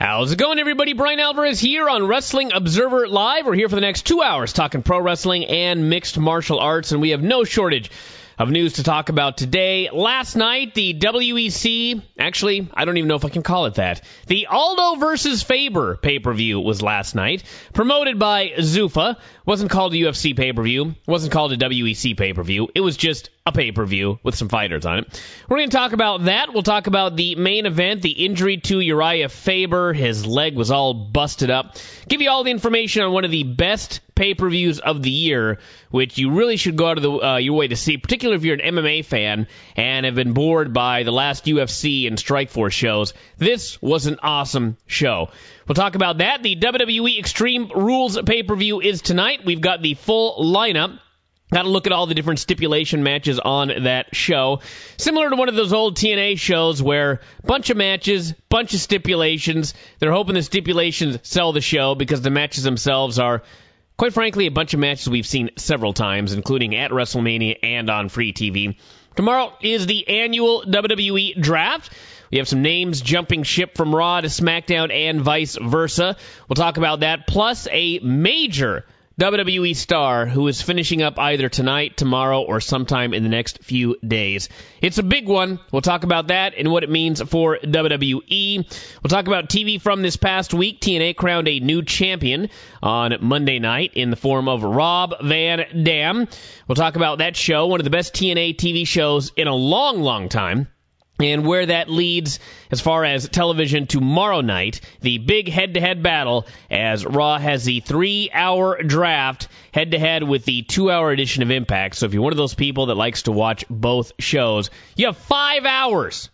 How's it going, everybody? Brian Alvarez here on Wrestling Observer Live. We're here for the next 2 hours talking pro wrestling and mixed martial arts, and we have no shortage of news to talk about today. Last night, the WEC, actually, I don't even know if I can call it that. The Aldo versus Faber pay-per-view was last night, promoted by Zuffa. Wasn't called a UFC pay-per-view, wasn't called a WEC pay-per-view. It was just a pay-per-view with some fighters on it. We're going to talk about that. We'll talk about the main event, the injury to Uriah Faber. His leg was all busted up. Give you all the information on one of the best pay-per-views of the year, which you really should go out of your way to see, particularly if you're an MMA fan and have been bored by the last UFC and Strikeforce shows. This was an awesome show. We'll talk about that. The WWE Extreme Rules pay-per-view is tonight. We've got the full lineup. Got to look at all the different stipulation matches on that show. Similar to one of those old TNA shows where bunch of matches, bunch of stipulations. They're hoping the stipulations sell the show because the matches themselves are, quite frankly, a bunch of matches we've seen several times, including at WrestleMania and on free TV. Tomorrow is the annual WWE Draft. We have some names jumping ship from Raw to SmackDown and vice versa. We'll talk about that, plus a major WWE star who is finishing up either tonight, tomorrow, or sometime in the next few days. It's a big one. We'll talk about that and what it means for WWE. We'll talk about TV from this past week. TNA crowned a new champion on Monday night in the form of Rob Van Dam. We'll talk about that show, one of the best TNA TV shows in a long, long time, and where that leads as far as television tomorrow night, the big head-to-head battle as Raw has the 3-hour draft head-to-head with the 2-hour edition of Impact. So if you're one of those people that likes to watch both shows, you have 5 hours.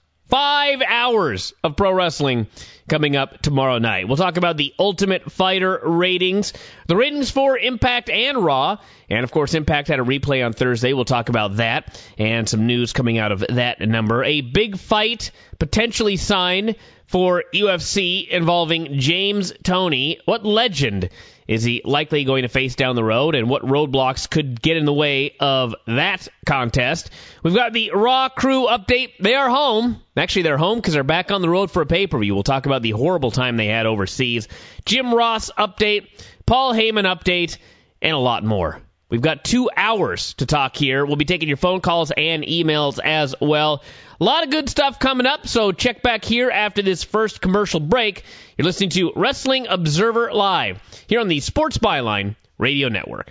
5 hours of pro wrestling coming up tomorrow night. We'll talk about the Ultimate Fighter ratings, the ratings for Impact and Raw, and of course Impact had a replay on Thursday. We'll talk about that and some news coming out of that number. A big fight potentially signed for UFC involving James Toney. What legend is he likely going to face down the road, and what roadblocks could get in the way of that contest? We've got the Raw crew update. They are home. Actually, they're home because they're back on the road for a pay-per-view. We'll talk about the horrible time they had overseas. Jim Ross update, Paul Heyman update, and a lot more. We've got 2 hours to talk here. We'll be taking your phone calls and emails as well. A lot of good stuff coming up, so check back here after this first commercial break. You're listening to Wrestling Observer Live here on the Sports Byline Radio Network.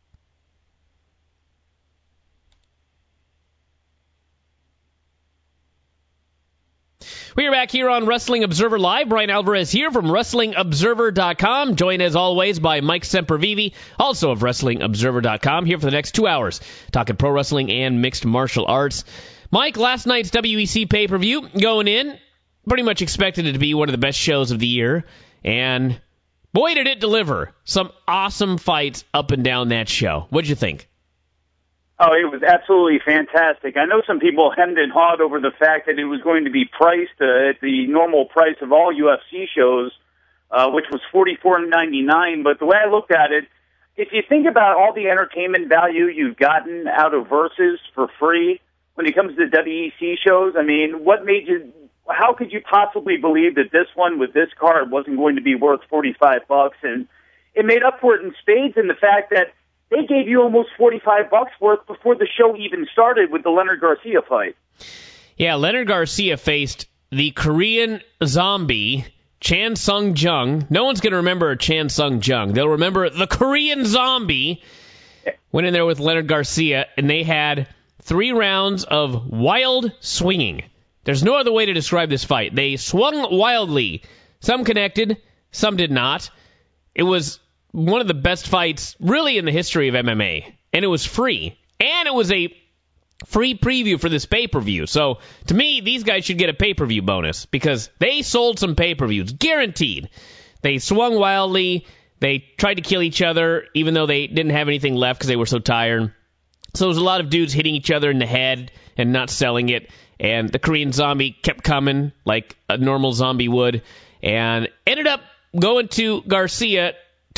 We are back here on Wrestling Observer Live. Brian Alvarez here from WrestlingObserver.com, joined as always by Mike Sempervive, also of WrestlingObserver.com, here for the next 2 hours, talking pro wrestling and mixed martial arts. Mike, last night's WEC pay-per-view going in, pretty much expected it to be one of the best shows of the year, and boy did it deliver. Some awesome fights up and down that show. What'd you think? Oh, it was absolutely fantastic. I know some people hemmed and hawed over the fact that it was going to be priced at the normal price of all UFC shows, which was $44.99. But the way I looked at it, if you think about all the entertainment value you've gotten out of Versus for free when it comes to WEC shows, I mean, how could you possibly believe that this one with this card wasn't going to be worth $45? And it made up for it in spades in the fact that they gave you almost $45 worth before the show even started with the Leonard Garcia fight. Yeah, Leonard Garcia faced the Korean Zombie, Chan Sung Jung. No one's going to remember Chan Sung Jung. They'll remember the Korean Zombie. Went in there with Leonard Garcia, and they had 3 rounds of wild swinging. There's no other way to describe this fight. They swung wildly. Some connected, some did not. It was one of the best fights really in the history of MMA, and it was free. And it was a free preview for this pay-per-view. So, to me, these guys should get a pay-per-view bonus because they sold some pay-per-views, guaranteed. They swung wildly. They tried to kill each other, even though they didn't have anything left because they were so tired. So, there was a lot of dudes hitting each other in the head and not selling it. And the Korean Zombie kept coming like a normal zombie would and ended up going to Garcia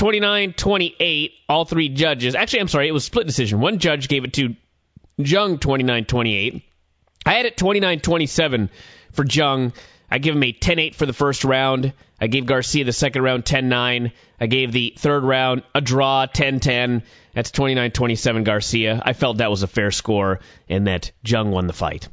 29-28, all 3 judges. Actually, I'm sorry, it was split decision. One judge gave it to Jung 29-28. I had it 29-27 for Jung. I give him a 10-8 for the first round. I gave Garcia the second round 10-9. I gave the third round a draw 10-10. That's 29-27 Garcia. I felt that was a fair score and that Jung won the fight.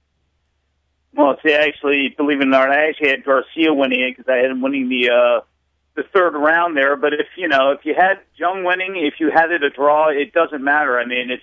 Well, see, actually, believe it or not, I actually had Garcia winning it because I had him winning the third round there. But if you had Jung winning, if you had it a draw, it doesn't matter. I mean,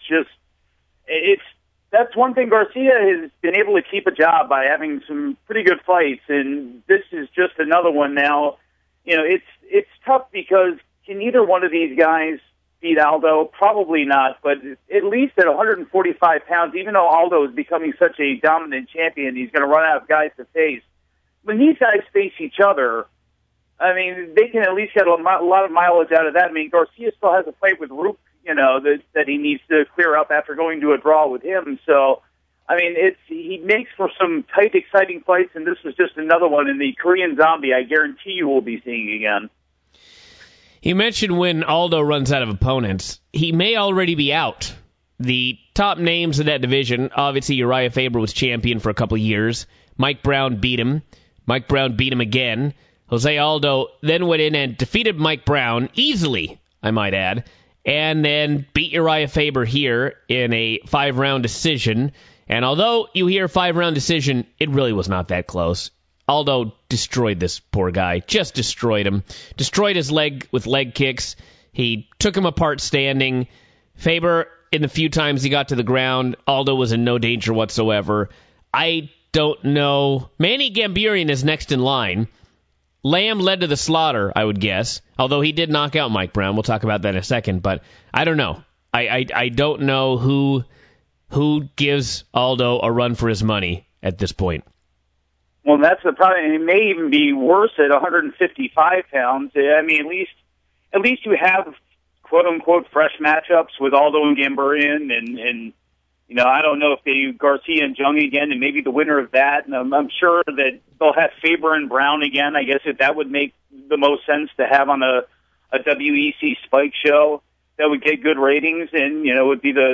that's one thing. Garcia has been able to keep a job by having some pretty good fights, and this is just another one now. It's tough because can either one of these guys beat Aldo? Probably not, but at least at 145 pounds, even though Aldo is becoming such a dominant champion, he's going to run out of guys to face. When these guys face each other, I mean, they can at least get a lot of mileage out of that. I mean, Garcia still has a fight with Roop, that he needs to clear up after going to a draw with him. So, I mean, he makes for some tight, exciting fights, and this was just another one in the Korean Zombie I guarantee you will be seeing again. You mentioned when Aldo runs out of opponents, he may already be out. The top names in that division, obviously Uriah Faber was champion for a couple of years. Mike Brown beat him. Mike Brown beat him again. Jose Aldo then went in and defeated Mike Brown easily, I might add, and then beat Uriah Faber here in a 5-round decision. And although you hear 5-round decision, it really was not that close. Aldo destroyed this poor guy, just destroyed him. Destroyed his leg with leg kicks. He took him apart standing. Faber, in the few times he got to the ground, Aldo was in no danger whatsoever. I don't know. Manny Gambirian is next in line. Lamb led to the slaughter, I would guess, although he did knock out Mike Brown. We'll talk about that in a second, but I don't know. I don't know who gives Aldo a run for his money at this point. Well, that's the problem. It may even be worse at 155 pounds. I mean, at least you have quote unquote fresh matchups with Aldo and Gambirian, and I don't know if they do Garcia and Jung again, and maybe the winner of that. And I'm sure that they'll have Faber and Brown again. I guess if that would make the most sense to have on a WEC Spike show, that would get good ratings, and it would be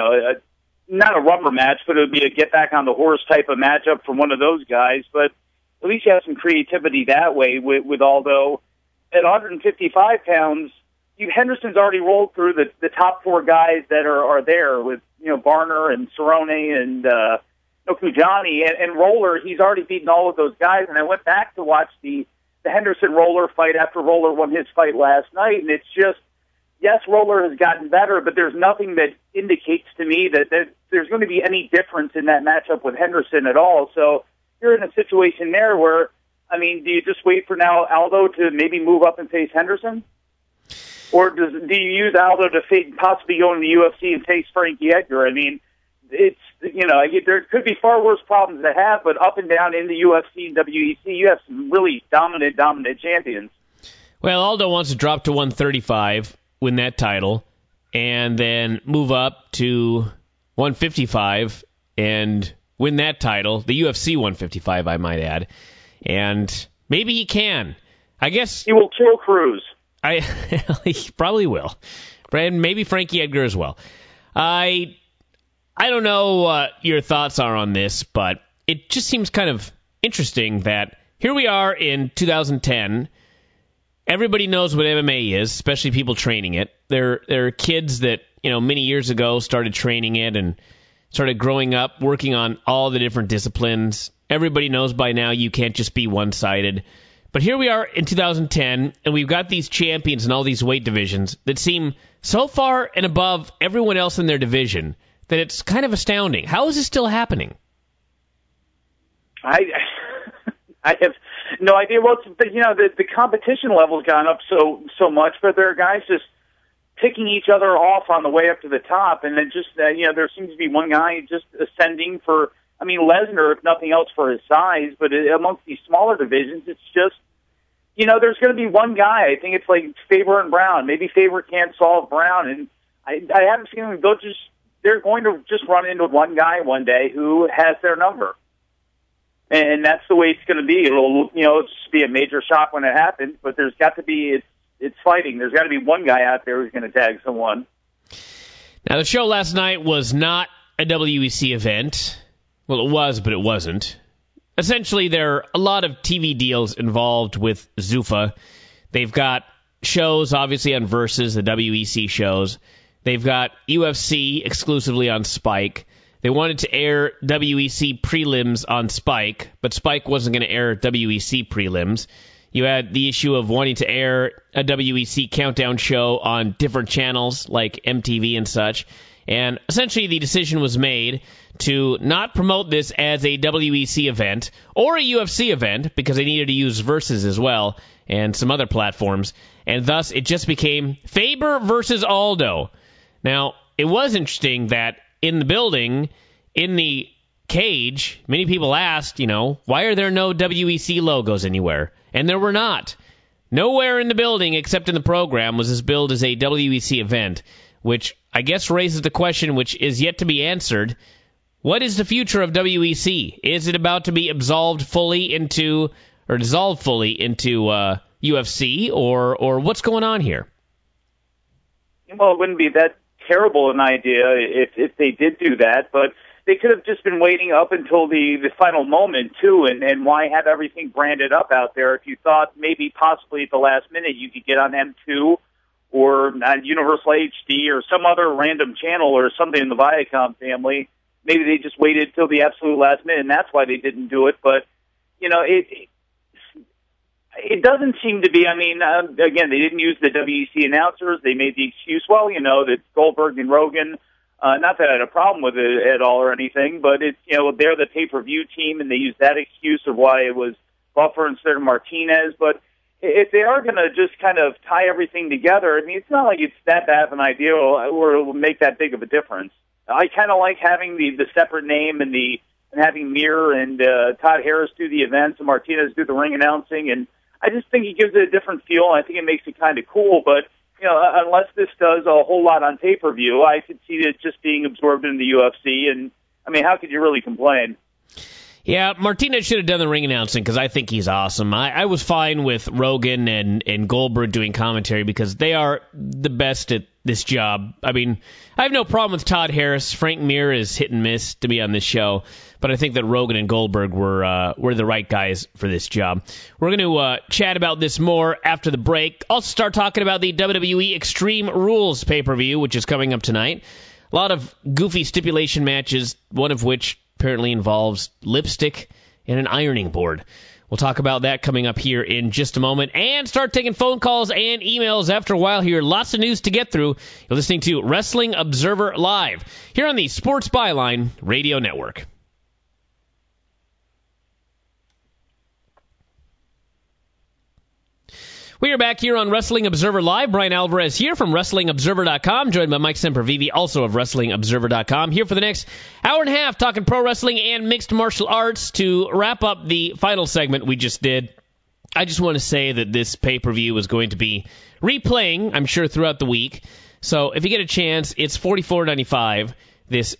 not a rubber match, but it would be a get back on the horse type of matchup for one of those guys. But at least you have some creativity that way with Aldo. At 155 pounds, Henderson's already rolled through the top 4 guys that are there with, Barner and Cerrone and Okujani and Roller. He's already beaten all of those guys. And I went back to watch the Henderson Roller fight after Roller won his fight last night. And it's just, yes, Roller has gotten better, but there's nothing that indicates to me that there's going to be any difference in that matchup with Henderson at all. So you're in a situation there where, I mean, do you just wait for now Aldo to maybe move up and face Henderson? Or do you use Aldo to possibly go in the UFC and face Frankie Edgar? I mean, there could be far worse problems to have, but up and down in the UFC and WEC, you have some really dominant champions. Well, Aldo wants to drop to 135, win that title, and then move up to 155 and win that title, the UFC 155, I might add. And maybe he can. I guess he will kill Cruz. He probably will. And maybe Frankie Edgar as well. I don't know what your thoughts are on this, but it just seems kind of interesting that here we are in 2010. Everybody knows what MMA is, especially people training it. There are kids that, many years ago started training it and started growing up, working on all the different disciplines. Everybody knows by now you can't just be one-sided. But here we are in 2010, and we've got these champions in all these weight divisions that seem so far and above everyone else in their division that it's kind of astounding. How is this still happening? I have no idea. Well, the competition level's gone up so much, but there are guys just picking each other off on the way up to the top, and then just there seems to be one guy just ascending for. I mean, Lesnar, if nothing else, for his size, but amongst these smaller divisions, it's just, there's going to be one guy. I think it's like Faber and Brown. Maybe Faber can't solve Brown, and I have a feeling they're going to just run into one guy one day who has their number. And that's the way it's going to be. It'll just be a major shock when it happens, but there's got to be, it's fighting. There's got to be one guy out there who's going to tag someone. Now, the show last night was not a WEC event. Well, it was, but it wasn't. essentially there are a lot of TV deals involved with Zuffa. They've got shows, obviously, on Versus, the WEC shows. They've got UFC exclusively on Spike. They wanted to air WEC prelims on Spike, but Spike wasn't going to air WEC prelims. You had the issue of wanting to air a WEC countdown show on different channels like MTV and such. And essentially the decision was made to not promote this as a WEC event or a UFC event because they needed to use Versus as well and some other platforms. And thus it just became Faber versus Aldo. Now, it was interesting that in the building, in the cage, many people asked, why are there no WEC logos anywhere? And there were not. Nowhere in the building except in the program was this billed as a WEC event, which I guess raises the question, which is yet to be answered. What is the future of WEC? Is it about to be dissolved fully into UFC, or what's going on here? Well, it wouldn't be that terrible an idea if they did do that, but they could have just been waiting up until the final moment, too, and why have everything branded up out there if you thought maybe possibly at the last minute you could get on M2 or Universal HD or some other random channel or something in the Viacom family. Maybe they just waited till the absolute last minute, and that's why they didn't do it. But, it doesn't seem to be, again, they didn't use the WEC announcers. They made the excuse, that Goldberg and Rogan, not that I had a problem with it at all or anything, but it's, they're the pay-per-view team, and they used that excuse of why it was Buffer instead of Martinez. But if they are going to just kind of tie everything together, it's not like it's that bad of an idea or it will make that big of a difference. I kind of like having the separate name and having Mir and Todd Harris do the events and Martinez do the ring announcing, and I just think it gives it a different feel. I think it makes it kind of cool, but unless this does a whole lot on pay-per-view, I could see it just being absorbed in the UFC, and how could you really complain? Yeah, Martinez should have done the ring announcing because I think he's awesome. I was fine with Rogan and Goldberg doing commentary because they are the best at this job. I have no problem with Todd Harris. Frank Mir is hit and miss to be on this show, but I think that Rogan and Goldberg were the right guys for this job. We're going to chat about this more after the break. Also start talking about the WWE Extreme Rules pay-per-view, which is coming up tonight. A lot of goofy stipulation matches, one of which apparently involves lipstick and an ironing board. We'll talk about that coming up here in just a moment and start taking phone calls and emails after a while here. Lots of news to get through. You're listening to Wrestling Observer Live here on the Sports Byline Radio Network. We are back here on Wrestling Observer Live. Brian Alvarez here from WrestlingObserver.com, joined by Mike Sempervive, also of WrestlingObserver.com, here for the next hour and a half talking pro wrestling and mixed martial arts. To wrap up the final segment we just did, I just want to say that this pay-per-view is going to be replaying, I'm sure, throughout the week. So if you get a chance, it's $44.95, this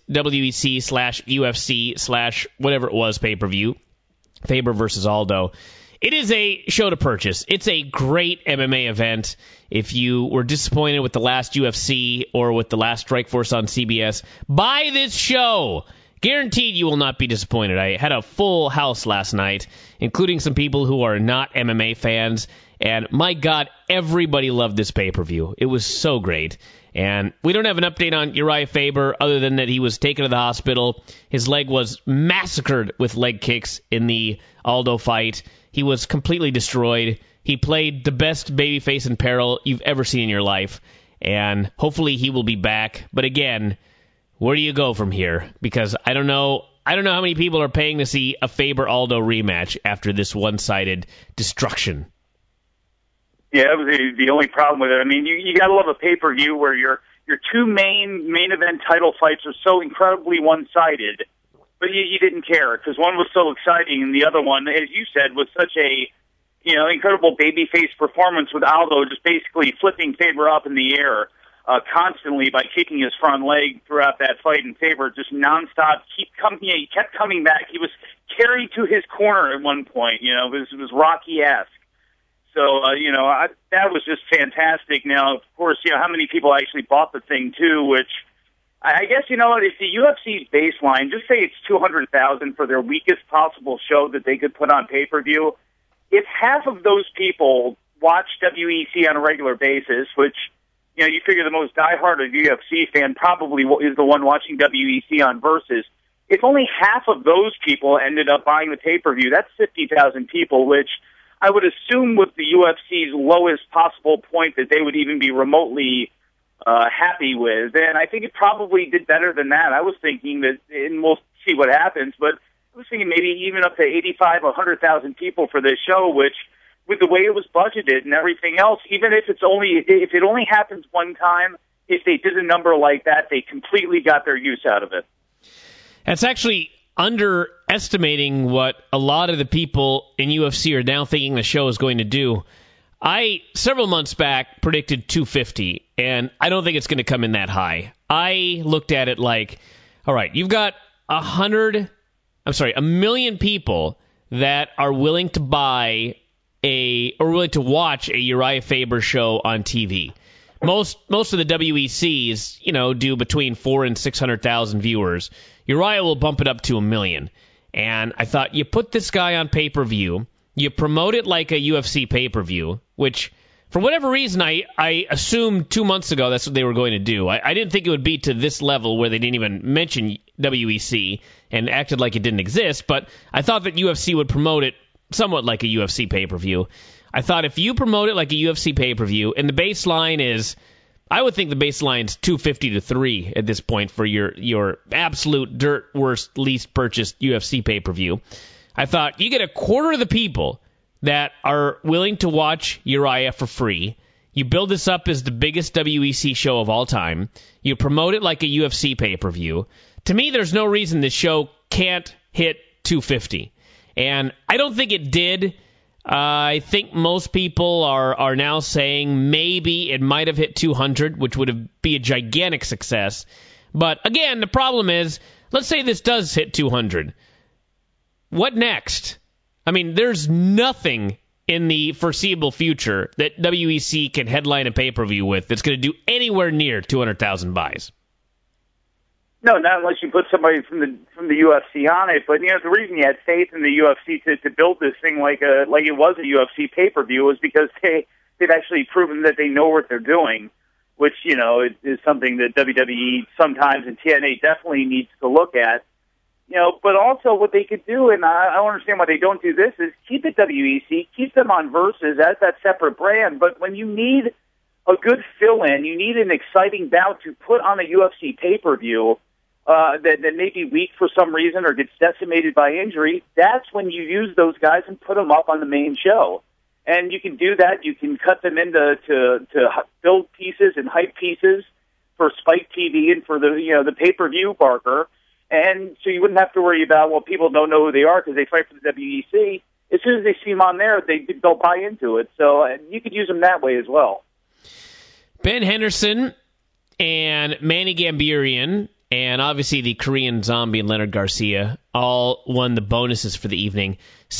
WEC/UFC/ whatever it was pay-per-view, Faber versus Aldo. It is a show to purchase. It's a great MMA event. If you were disappointed with the last UFC or with the last Strikeforce on CBS, buy this show. Guaranteed you will not be disappointed. I had a full house last night, including some people who are not MMA fans. And my God, everybody loved this pay-per-view. It was so great. And we don't have an update on Uriah Faber other than that he was taken to the hospital. His leg was massacred with leg kicks in the Aldo fight. He was completely destroyed. He played the best babyface in peril you've ever seen in your life. And hopefully he will be back. But again, where do you go from here? Because I don't know how many people are paying to see a Faber-Aldo rematch after this one-sided destruction. Yeah, that was the only problem with it. You got to love a pay-per-view where your two main event title fights are so incredibly one-sided. But you didn't care because one was so exciting, and the other one, as you said, was such a incredible babyface performance with Aldo just basically flipping Faber up in the air constantly by kicking his front leg throughout that fight, and Faber just nonstop he kept coming back. He was carried to his corner at one point. It was Rocky-esque. So that was just fantastic. Now, of course, how many people actually bought the thing too, which. I guess, you know what, if the UFC's baseline, just say it's 200,000 for their weakest possible show that they could put on pay-per-view, if half of those people watch WEC on a regular basis, which, you know, you figure the most diehard UFC fan probably is the one watching WEC on Versus, if only half of those people ended up buying the pay-per-view, that's 50,000 people, which I would assume with the UFC's lowest possible point that they would even be remotely happy with. And I think it probably did better than that. I was thinking that, and we'll see what happens, but I was thinking maybe even up to 85, 100,000 people for this show, which with the way it was budgeted and everything else, even if it only happens one time, if they did a number like that, they completely got their use out of it. That's actually underestimating what a lot of the people in UFC are now thinking the show is going to do. I, several months back, predicted 250, and I don't think it's going to come in that high. I looked at it like, all right, you've got a million people that are willing to watch a Uriah Faber show on TV. Most of the WECs, you know, do between 400,000 and 600,000 viewers. Uriah will bump it up to 1 million. And I thought, you put this guy on pay-per-view, you promote it like a UFC pay-per-view, which, for whatever reason, I assumed 2 months ago that's what they were going to do. I didn't think it would be to this level where they didn't even mention WEC and acted like it didn't exist, but I thought that UFC would promote it somewhat like a UFC pay-per-view. I thought if you promote it like a UFC pay-per-view, and the baseline is, I would think the baseline's 250 to 3 at this point for your absolute dirt worst, least purchased UFC pay-per-view. I thought you get a quarter of the people that are willing to watch Uriah for free. You build this up as the biggest WEC show of all time. You promote it like a UFC pay-per-view. To me, there's no reason this show can't hit 250. And I don't think it did. I think most people are now saying maybe it might have hit 200, which would be a gigantic success. But again, the problem is, let's say this does hit 200. What next? I mean, there's nothing in the foreseeable future that WEC can headline a pay-per-view with that's going to do anywhere near 200,000 buys. No, not unless you put somebody from the UFC on it. But, you know, the reason you had faith in the UFC to build this thing like it was a UFC pay-per-view was because they've actually proven that they know what they're doing, which, you know, is something that WWE sometimes and TNA definitely needs to look at. You know, but also what they could do, and I don't understand why they don't do this, is keep it WEC, keep them on Versus as that separate brand. But when you need a good fill-in, you need an exciting bout to put on a UFC pay-per-view that may be weak for some reason or gets decimated by injury, that's when you use those guys and put them up on the main show. And you can do that. You can cut them into to build pieces and hype pieces for Spike TV and for the pay-per-view Barker. And so you wouldn't have to worry about, well, people don't know who they are because they fight for the WEC. As soon as they see them on there, they'll buy into it. So you could use them that way as well. Ben Henderson and Manny Gambirian and obviously the Korean Zombie and Leonard Garcia all won the bonuses for the evening.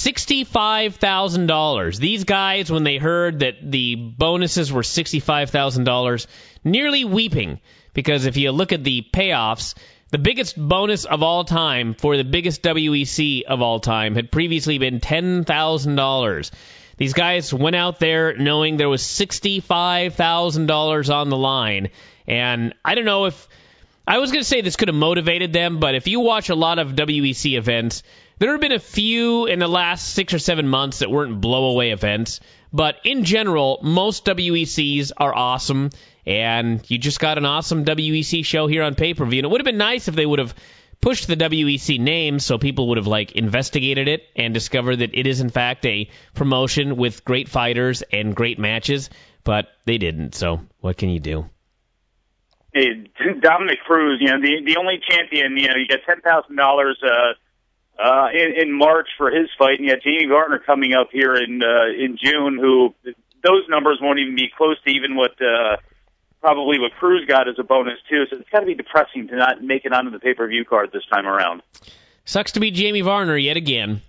$65,000. These guys, when they heard that the bonuses were $65,000, nearly weeping. Because if you look at the payoffs, the biggest bonus of all time for the biggest WEC of all time had previously been $10,000. These guys went out there knowing there was $65,000 on the line. And I don't know if... I was going to say this could have motivated them, but if you watch a lot of WEC events, there have been a few in the last 6 or 7 months that weren't blow-away events. But in general, most WECs are awesome, and you just got an awesome WEC show here on pay-per-view. And it would have been nice if they would have pushed the WEC name so people would have investigated it and discovered that it is in fact a promotion with great fighters and great matches, but they didn't. So what can you do? Hey, Dominic Cruz, the only champion, you get $10,000 in March for his fight, and you got Jamie Gardner coming up here in June, who those numbers won't even be close to even what probably what Cruz got as a bonus too. So it's got to be depressing to not make it onto the pay-per-view card this time around. Sucks to be Jamie Varner yet again.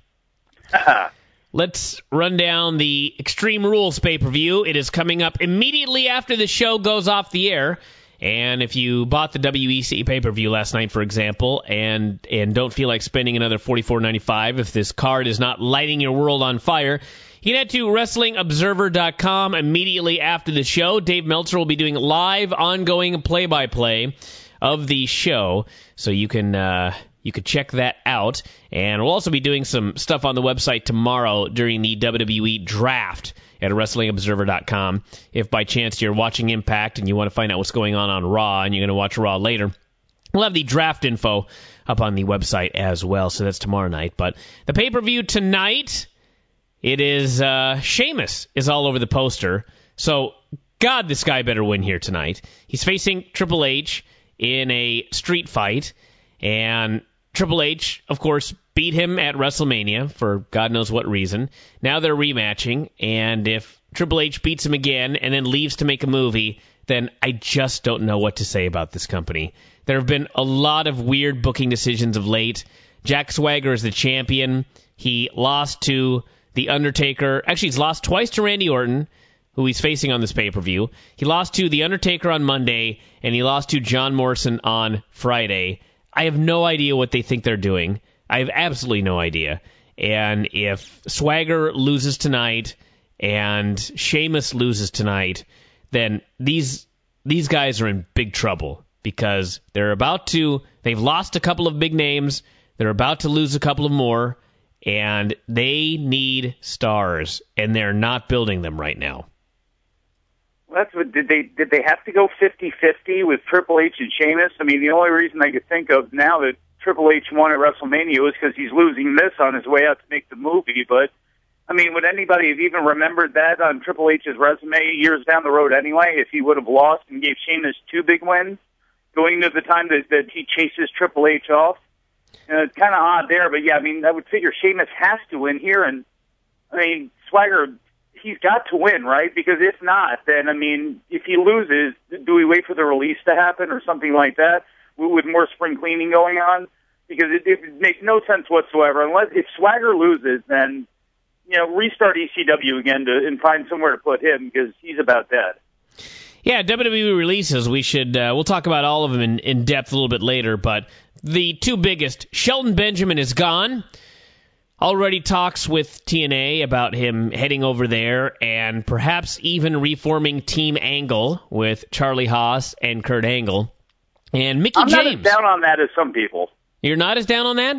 Let's run down the Extreme Rules pay-per-view. It is coming up immediately after the show goes off the air. And if you bought the WEC pay-per-view last night, for example, and don't feel like spending another $44.95 if this card is not lighting your world on fire, you can head to WrestlingObserver.com immediately after the show. Dave Meltzer will be doing live, ongoing play-by-play of the show, so you can check that out. And we'll also be doing some stuff on the website tomorrow during the WWE Draft at WrestlingObserver.com. If by chance you're watching Impact and you want to find out what's going on Raw and you're going to watch Raw later, we'll have the draft info up on the website as well, so that's tomorrow night. But the pay-per-view tonight, it is Sheamus is all over the poster. So, God, this guy better win here tonight. He's facing Triple H in a street fight, and Triple H, of course, beat him at WrestleMania for God knows what reason. Now they're rematching, and if Triple H beats him again and then leaves to make a movie, then I just don't know what to say about this company. There have been a lot of weird booking decisions of late. Jack Swagger is the champion. He lost to The Undertaker. Actually, he's lost twice to Randy Orton, who he's facing on this pay-per-view. He lost to The Undertaker on Monday, and he lost to John Morrison on Friday. I have no idea what they think they're doing. I have absolutely no idea. And if Swagger loses tonight and Sheamus loses tonight, then these guys are in big trouble because they've lost a couple of big names, they're about to lose a couple of more, and they need stars, and they're not building them right now. That's what did they have to go 50-50 with Triple H and Sheamus? I mean, the only reason I could think of now that Triple H won at WrestleMania was because he's losing this on his way out to make the movie. But I mean, would anybody have even remembered that on Triple H's resume years down the road anyway? If he would have lost and gave Sheamus 2 big wins, going to the time that he chases Triple H off, it's kind of odd there. But yeah, I mean, I would figure Sheamus has to win here, and I mean, Swagger, he's got to win, right? Because if not, then, I mean, if he loses, do we wait for the release to happen or something like that with more spring cleaning going on? Because it makes no sense whatsoever. If Swagger loses, then, restart ECW again and find somewhere to put him because he's about dead. Yeah, WWE releases, we'll talk about all of them in depth a little bit later, but the 2 biggest, Shelton Benjamin is gone. Already talks with TNA about him heading over there and perhaps even reforming Team Angle with Charlie Haas and Kurt Angle. And Mickie James. I'm not as down on that as some people. You're not as down on that?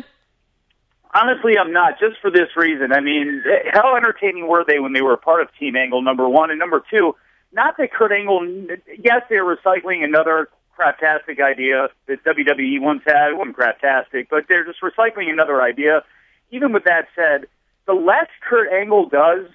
Honestly, I'm not, just for this reason. I mean, how entertaining were they when they were a part of Team Angle, number one? And number two, not that Kurt Angle, yes, they're recycling another craptastic idea that WWE once had. It wasn't craptastic, but they're just recycling another idea. Even with that said, the less Kurt Angle does,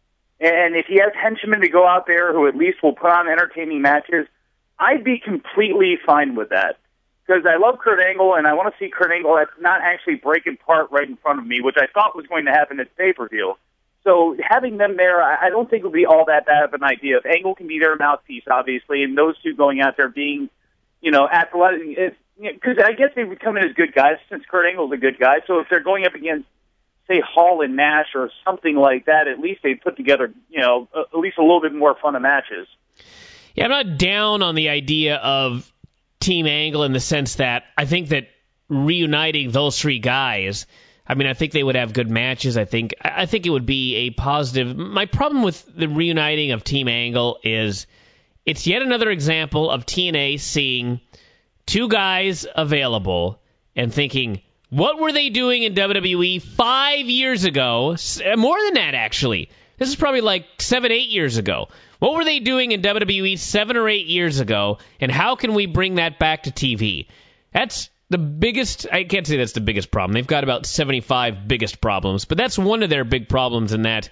and if he has henchmen to go out there who at least will put on entertaining matches, I'd be completely fine with that. Because I love Kurt Angle, and I want to see Kurt Angle not actually break apart right in front of me, which I thought was going to happen at pay-per-view. So having them there, I don't think would be all that bad of an idea. If Angle can be their mouthpiece, obviously, and those two going out there being, athletic, because I guess they would come in as good guys since Kurt Angle's a good guy. So if they're going up against, say, Hall and Nash or something like that, at least they put together, at least a little bit more fun of matches. Yeah, I'm not down on the idea of Team Angle in the sense that I think that reuniting those 3 guys, I mean, I think they would have good matches. I think it would be a positive. My problem with the reuniting of Team Angle is it's yet another example of TNA seeing 2 guys available and thinking, what were they doing in WWE 5 years ago? More than that, actually. This is probably like 7, 8 years ago. What were they doing in WWE 7 or 8 years ago, and how can we bring that back to TV? That's the biggest, I can't say that's the biggest problem. They've got about 75 biggest problems, but that's one of their big problems in that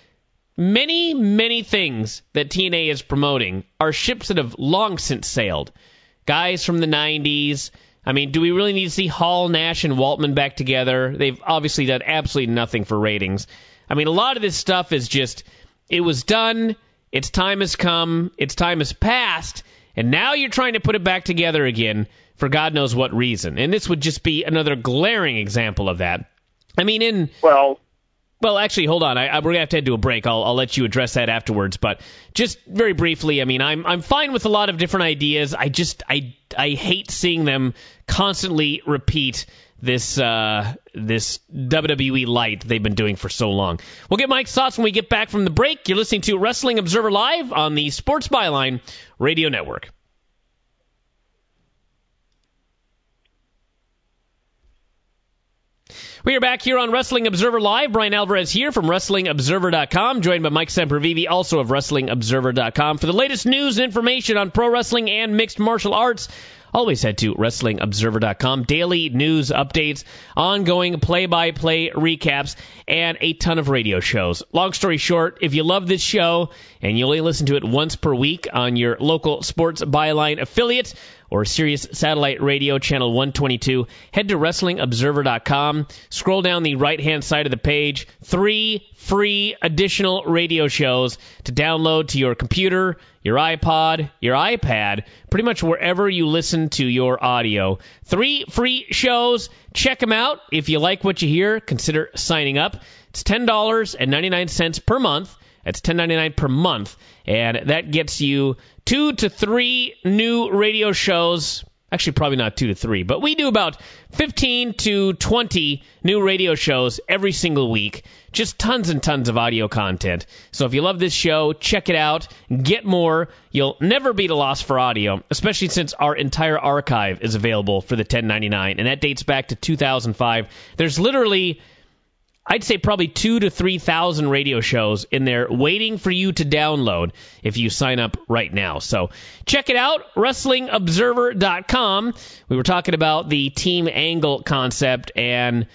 many, many things that TNA is promoting are ships that have long since sailed. Guys from the 90s. I mean, do we really need to see Hall, Nash, and Waltman back together? They've obviously done absolutely nothing for ratings. I mean, a lot of this stuff is just, it was done, its time has come, its time has passed, and now you're trying to put it back together again for God knows what reason. And this would just be another glaring example of that. I mean, Well, Well, actually, hold on. We're going to have to head to a break. I'll let you address that afterwards. But just very briefly, I mean, I'm fine with a lot of different ideas. I hate seeing them constantly repeat this WWE light they've been doing for so long. We'll get Mike's thoughts when we get back from the break. You're listening to Wrestling Observer Live on the Sports Byline Radio Network. We are back here on Wrestling Observer Live. Brian Alvarez here from WrestlingObserver.com, joined by Mike Sempervive, also of WrestlingObserver.com. For the latest news and information on pro wrestling and mixed martial arts, always head to WrestlingObserver.com. Daily news updates, ongoing play-by-play recaps, and a ton of radio shows. Long story short, if you love this show and you only listen to it once per week on your local Sports Byline affiliate or Sirius Satellite Radio Channel 122, head to WrestlingObserver.com. Scroll down the right-hand side of the page. 3 free additional radio shows to download to your computer, your iPod, your iPad, pretty much wherever you listen to your audio. 3 free shows. Check them out. If you like what you hear, consider signing up. It's $10.99 per month. That's $10.99 per month, and that gets you 2 to 3 new radio shows. Actually, probably not 2 to 3, but we do about 15 to 20 new radio shows every single week. Just tons and tons of audio content. So if you love this show, check it out. Get more. You'll never be at a loss for audio, especially since our entire archive is available for the $10.99, and that dates back to 2005. There's literally, I'd say probably 2,000 to 3,000 radio shows in there waiting for you to download if you sign up right now. So check it out, WrestlingObserver.com. We were talking about the Team Angle concept and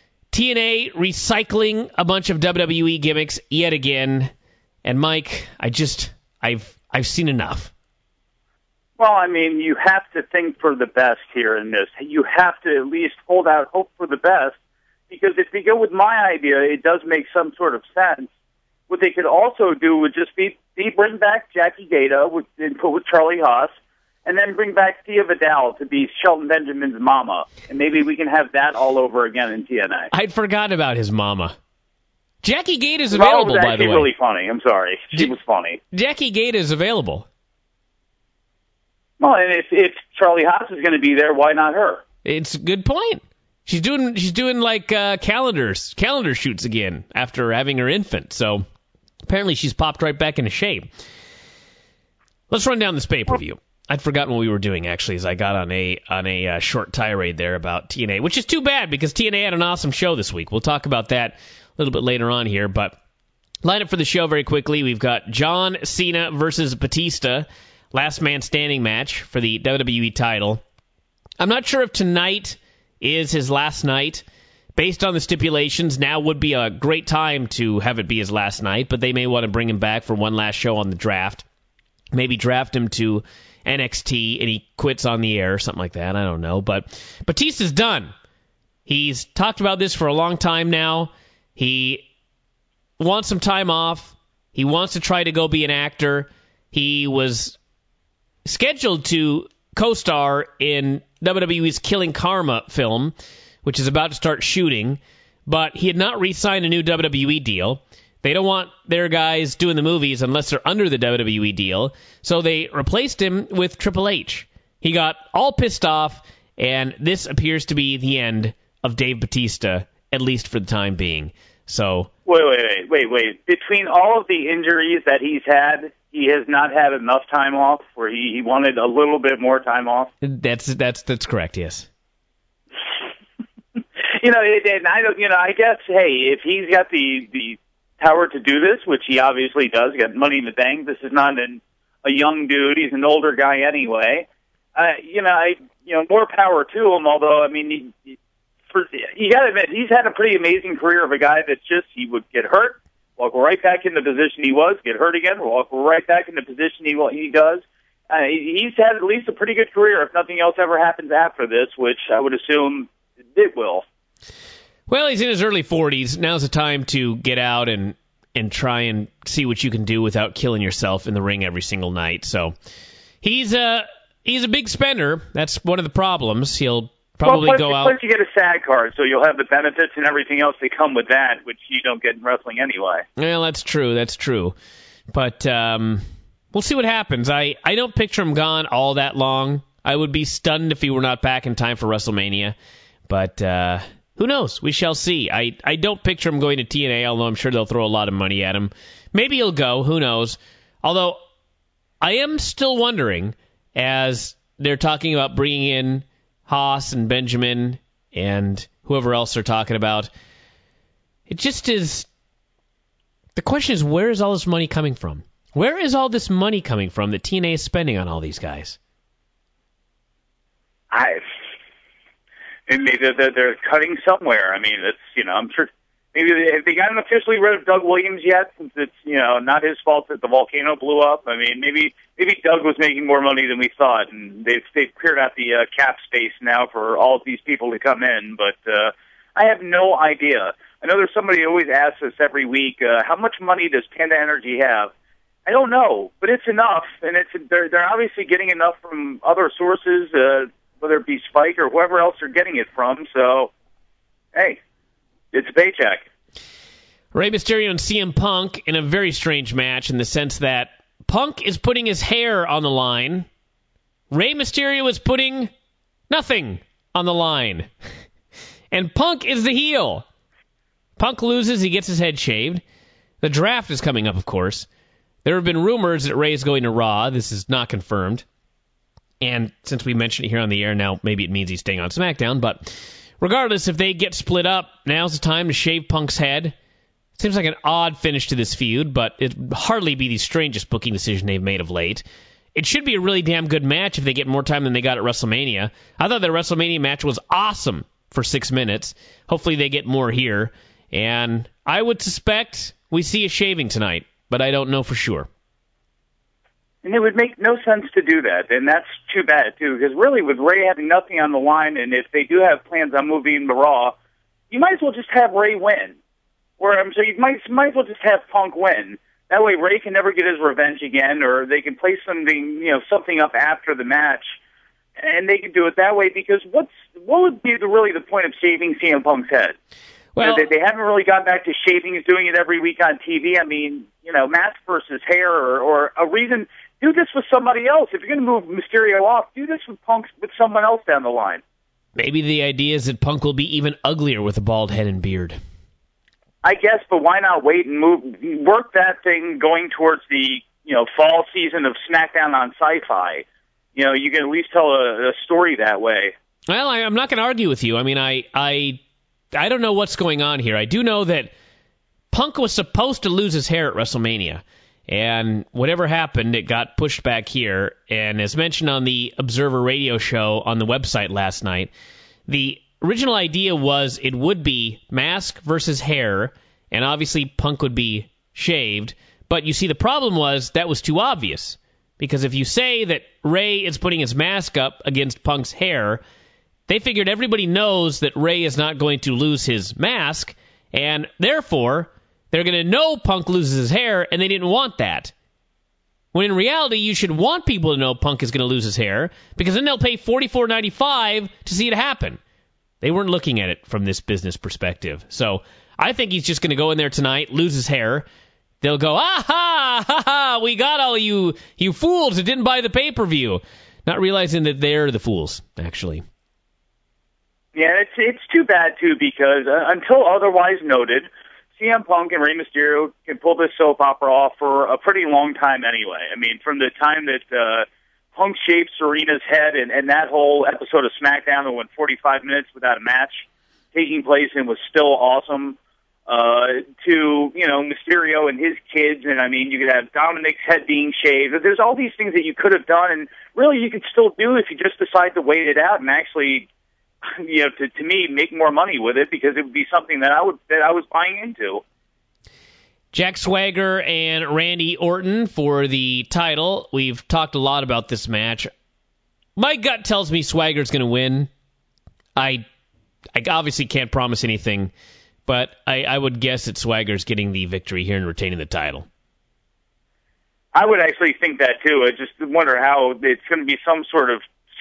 TNA recycling a bunch of WWE gimmicks yet again. And Mike, I've seen enough. Well, I mean, you have to think for the best here in this. You have to at least hold out hope for the best. Because if we go with my idea, it does make some sort of sense. What they could also do would just be bring back Jackie Gata and put with Charlie Haas, and then bring back Thea Vidal to be Shelton Benjamin's mama. And maybe we can have that all over again in TNA. I'd forgotten about his mama. Jackie Gata is available, by the way. That was actually really funny. I'm sorry. She was funny. Jackie Gata is available. Well, and if Charlie Haas is going to be there, why not her? It's a good point. She's doing like calendar shoots again after having her infant. So apparently she's popped right back into shape. Let's run down this pay-per-view. I'd forgotten what we were doing actually, as I got on a short tirade there about TNA, which is too bad because TNA had an awesome show this week. We'll talk about that a little bit later on here, but line up for the show very quickly. We've got John Cena versus Batista, last man standing match for the WWE title. I'm not sure if tonight is his last night. Based on the stipulations, now would be a great time to have it be his last night, but they may want to bring him back for one last show on the draft. Maybe draft him to NXT and he quits on the air or something like that. I don't know. But Batista's done. He's talked about this for a long time now. He wants some time off. He wants to try to go be an actor. He was scheduled to co-star in WWE's Killing Karma film, which is about to start shooting, but he had not re-signed a new WWE deal. They don't want their guys doing the movies unless they're under the WWE deal, so they replaced him with Triple H. He got all pissed off, and this appears to be the end of Dave Batista, at least for the time being. So Wait. Between all of the injuries that he's had, he has not had enough time off where he wanted a little bit more time off. That's correct, yes. I guess, hey, if he's got the power to do this, which he obviously does, got money in the bank. This is not a young dude. He's an older guy anyway. More power to him. Although, I mean, you got to admit, he's had a pretty amazing career of a guy that's he would get hurt, walk right back in the position he was, get hurt again, walk right back in the position he does. He's had at least a pretty good career if nothing else ever happens after this, which I would assume it will. Well, he's in his early 40s. Now's the time to get out and try and see what you can do without killing yourself in the ring every single night. So he's a big spender. That's one of the problems. He'll Probably plus, go out. Plus, you get a SAG card, so you'll have the benefits and everything else that come with that, which you don't get in wrestling anyway. Well, that's true. But we'll see what happens. I don't picture him gone all that long. I would be stunned if he were not back in time for WrestleMania. But who knows? We shall see. I don't picture him going to TNA, although I'm sure they'll throw a lot of money at him. Maybe he'll go. Who knows? Although I am still wondering, as they're talking about bringing in Haas and Benjamin and whoever else they're talking about, it just is... The question is, where is all this money coming from? Where is all this money coming from that TNA is spending on all these guys? Maybe they're cutting somewhere. I mean, I'm sure maybe they haven't officially rid of Doug Williams yet, since it's not his fault that the volcano blew up. I mean, maybe Doug was making more money than we thought, and they've cleared out the cap space now for all of these people to come in. But I have no idea. I know there's somebody who always asks us every week, how much money does Panda Energy have? I don't know, but it's enough, and they're obviously getting enough from other sources, whether it be Spike or whoever else they're getting it from. So, hey, it's a paycheck. Rey Mysterio and CM Punk in a very strange match in the sense that Punk is putting his hair on the line. Rey Mysterio is putting nothing on the line. And Punk is the heel. Punk loses, he gets his head shaved. The draft is coming up, of course. There have been rumors that Rey is going to Raw. This is not confirmed. And since we mentioned it here on the air, now maybe it means he's staying on SmackDown. But regardless, if they get split up, now's the time to shave Punk's head. Seems like an odd finish to this feud, but it'd hardly be the strangest booking decision they've made of late. It should be a really damn good match if they get more time than they got at WrestleMania. I thought the WrestleMania match was awesome for 6 minutes. Hopefully they get more here. And I would suspect we see a shaving tonight, but I don't know for sure. And it would make no sense to do that, and that's too bad, too, because really with Rey having nothing on the line, and if they do have plans on moving him to Raw, you might as well just have Rey win. So you might as well just have Punk win. That way Rey can never get his revenge again, or they can play something up after the match, and they can do it that way, because what would be really the point of shaving CM Punk's head? Well, they haven't really gone back to shaving. He's doing it every week on TV. I mean, mask versus hair or a reason. Do this with somebody else. If you're going to move Mysterio off, do this with Punk with someone else down the line. Maybe the idea is that Punk will be even uglier with a bald head and beard. I guess, but why not wait and work that thing going towards the fall season of SmackDown on Sci-Fi? You can at least tell a story that way. Well, I'm not going to argue with you. I mean, I don't know what's going on here. I do know that Punk was supposed to lose his hair at WrestleMania, and whatever happened, it got pushed back here. And as mentioned on the Observer radio show on the website last night, the original idea was it would be mask versus hair, and obviously Punk would be shaved. But you see, the problem was that was too obvious, because if you say that Rey is putting his mask up against Punk's hair, they figured everybody knows that Rey is not going to lose his mask, and therefore they're going to know Punk loses his hair, and they didn't want that. When in reality, you should want people to know Punk is going to lose his hair, because then they'll pay $44.95 to see it happen. They weren't looking at it from this business perspective. So I think he's just going to go in there tonight, lose his hair. They'll go, ha ha, we got all you fools that didn't buy the pay-per-view. Not realizing that they're the fools, actually. Yeah, it's too bad, too, because until otherwise noted, CM Punk and Rey Mysterio can pull this soap opera off for a pretty long time anyway. I mean, from the time that Punk shaved Serena's head and that whole episode of SmackDown that went 45 minutes without a match taking place and was still awesome, to, Mysterio and his kids, and I mean, you could have Dominic's head being shaved. There's all these things that you could have done, and really you could still do if you just decide to wait it out and actually... to me, make more money with it, because it would be something that I was buying into. Jack Swagger and Randy Orton for the title. We've talked a lot about this match. My gut tells me Swagger's going to win. I obviously can't promise anything, but I would guess that Swagger's getting the victory here and retaining the title. I would actually think that too. I just wonder how it's going to be some sort of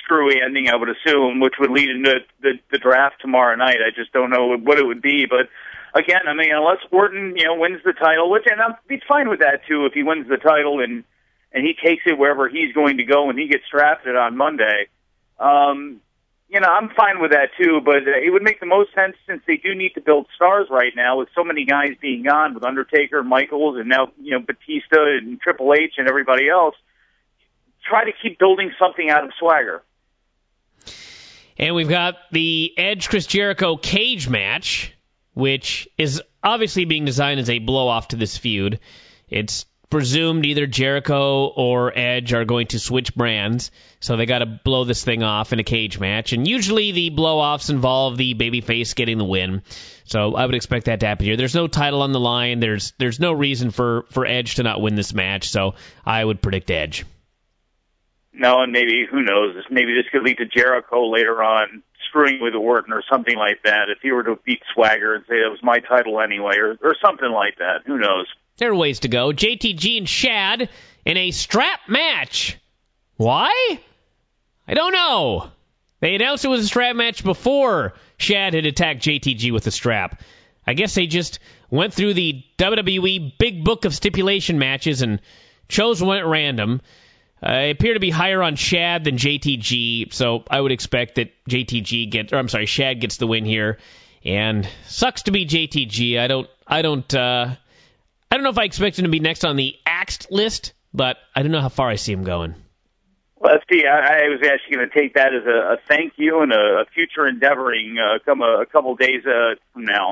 screwy ending, I would assume, which would lead into the draft tomorrow night. I just don't know what it would be. But again, I mean, unless Orton, wins the title, and I'd be fine with that too if he wins the title and he takes it wherever he's going to go when he gets drafted on Monday. I'm fine with that too, but it would make the most sense since they do need to build stars right now with so many guys being gone, with Undertaker, Michaels, and now, Batista and Triple H and everybody else. Try to keep building something out of Swagger. And we've got the Edge-Chris Jericho cage match, which is obviously being designed as a blow-off to this feud. It's presumed either Jericho or Edge are going to switch brands, so they got to blow this thing off in a cage match. And usually the blow-offs involve the babyface getting the win, so I would expect that to happen here. There's no title on the line. There's no reason for Edge to not win this match, so I would predict Edge. No, and maybe, who knows, maybe this could lead to Jericho later on screwing with Orton or something like that. If he were to beat Swagger and say it was my title anyway, or something like that, who knows. There are ways to go. JTG and Shad in a strap match. Why? I don't know. They announced it was a strap match before Shad had attacked JTG with a strap. I guess they just went through the WWE Big Book of Stipulation matches and chose one at random. They appear to be higher on Shad than JTG, so I would expect that Shad gets the win here. And sucks to be JTG. I don't know if I expect him to be next on the axed list, but I don't know how far I see him going. Well, I was actually going to take that as a thank you and a future endeavoring come a couple days from now.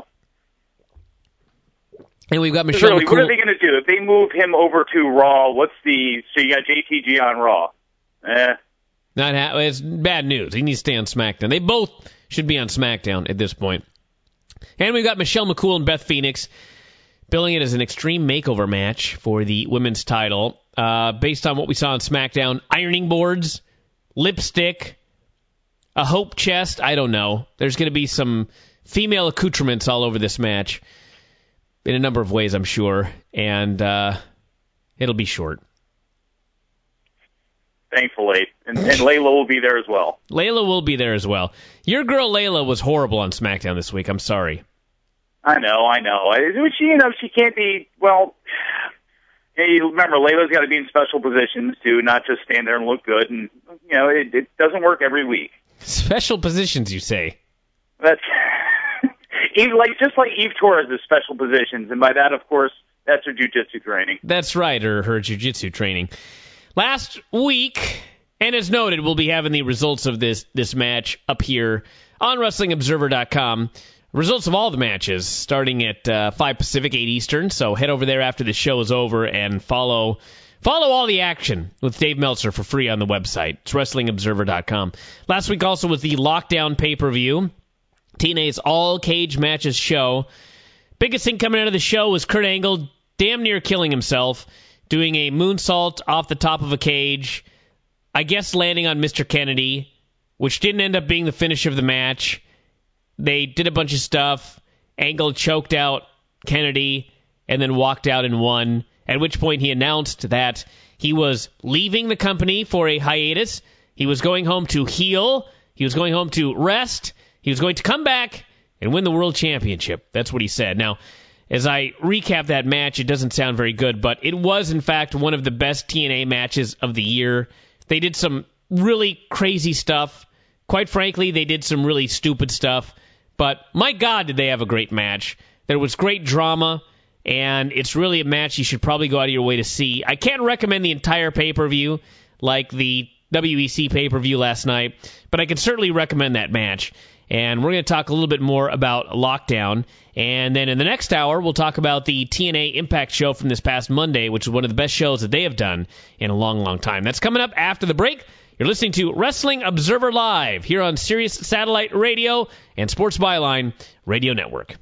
And we've got Michelle McCool. What are they going to do? If they move him over to Raw, so you got JTG on Raw. It's bad news. He needs to stay on SmackDown. They both should be on SmackDown at this point. And we've got Michelle McCool and Beth Phoenix billing it as an extreme makeover match for the women's title. Based on what we saw on SmackDown, ironing boards, lipstick, a hope chest, I don't know. There's going to be some female accoutrements all over this match in a number of ways, I'm sure, and it'll be short. Thankfully. And Layla will be there as well. Layla will be there as well. Your girl Layla was horrible on SmackDown this week. I'm sorry. I know. She can't be, you remember, Layla's got to be in special positions, too, not just stand there and look good. And, it doesn't work every week. Special positions, you say? That's just like Eve Torres' special positions. And by that, of course, that's her jiu-jitsu training. That's right, her jiu-jitsu training. Last week, and as noted, we'll be having the results of this match up here on WrestlingObserver.com. Results of all the matches starting at 5 Pacific, 8 Eastern. So head over there after the show is over and follow all the action with Dave Meltzer for free on the website. It's WrestlingObserver.com. Last week also was the Lockdown pay-per-view. TNA's All Cage Matches show. Biggest thing coming out of the show was Kurt Angle damn near killing himself, doing a moonsault off the top of a cage, I guess landing on Mr. Kennedy, which didn't end up being the finish of the match. They did a bunch of stuff. Angle choked out Kennedy and then walked out and won, at which point he announced that he was leaving the company for a hiatus. He was going home to heal. He was going home to rest. He was going to come back and win the World Championship. That's what he said. Now, as I recap that match, it doesn't sound very good, but it was, in fact, one of the best TNA matches of the year. They did some really crazy stuff. Quite frankly, they did some really stupid stuff. But my God, did they have a great match. There was great drama, and it's really a match you should probably go out of your way to see. I can't recommend the entire pay-per-view like the WEC pay-per-view last night, but I can certainly recommend that match. And we're going to talk a little bit more about Lockdown. And then in the next hour, we'll talk about the TNA Impact show from this past Monday, which is one of the best shows that they have done in a long, long time. That's coming up after the break. You're listening to Wrestling Observer Live here on Sirius Satellite Radio and Sports Byline Radio Network.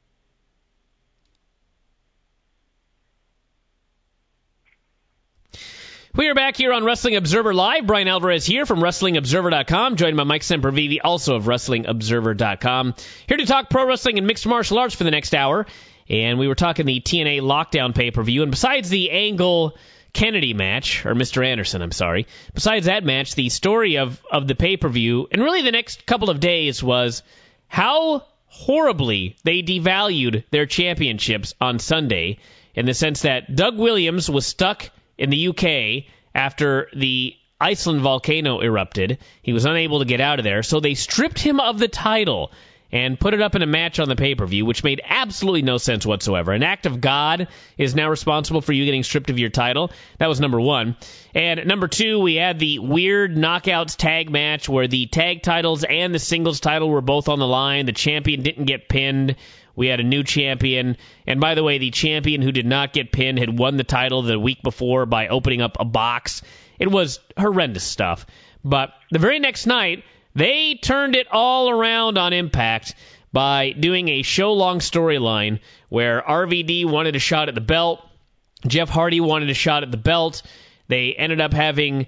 We are back here on Wrestling Observer Live. Brian Alvarez here from WrestlingObserver.com, joined by Mike Sempervive, also of WrestlingObserver.com. Here to talk pro wrestling and mixed martial arts for the next hour. And we were talking the TNA Lockdown pay-per-view. And besides the Angle Kennedy match, or Mr. Anderson, I'm sorry. Besides that match, the story of the pay-per-view, and really the next couple of days, was how horribly they devalued their championships on Sunday, in the sense that Doug Williams was stuck in the UK after the Iceland volcano erupted. He was unable to get out of there, so they stripped him of the title and put it up in a match on the pay-per-view, which made absolutely no sense whatsoever. An act of God is now responsible for you getting stripped of your title. That was number one. And number two, we had the weird knockouts tag match where the tag titles and the singles title were both on the line. The champion didn't get pinned. We had a new champion. And by the way, the champion who did not get pinned had won the title the week before by opening up a box. It was horrendous stuff. But the very next night, they turned it all around on Impact by doing a show-long storyline where RVD wanted a shot at the belt, Jeff Hardy wanted a shot at the belt. They ended up having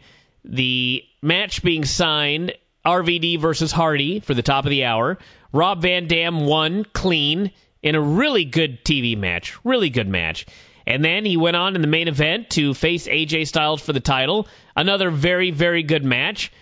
the match being signed, RVD versus Hardy, for the top of the hour. Rob Van Dam won clean in a really good TV match, really good match. And then he went on in the main event to face AJ Styles for the title. Another very, very good match.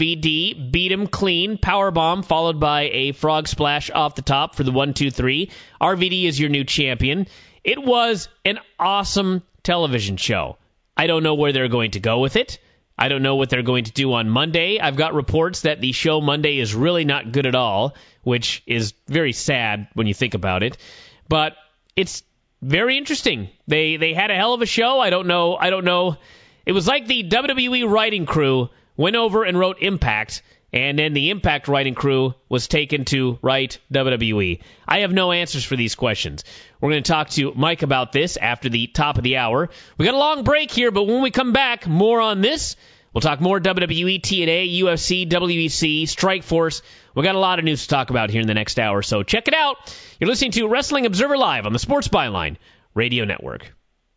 RVD beat him clean, powerbomb, followed by a frog splash off the top for the 1-2-3. RVD is your new champion. It was an awesome television show. I don't know where they're going to go with it. I don't know what they're going to do on Monday. I've got reports that the show Monday is really not good at all, which is very sad when you think about it. But it's very interesting. They had a hell of a show. I don't know. It was like the WWE writing crew went over and wrote Impact, and then the Impact writing crew was taken to write WWE. I have no answers for these questions. We're going to talk to Mike about this after the top of the hour. We got a long break here, but when we come back, more on this. We'll talk more WWE, TNA, UFC, WEC, Strikeforce. We got a lot of news to talk about here in the next hour, so check it out. You're listening to Wrestling Observer Live on the Sports Byline Radio Network.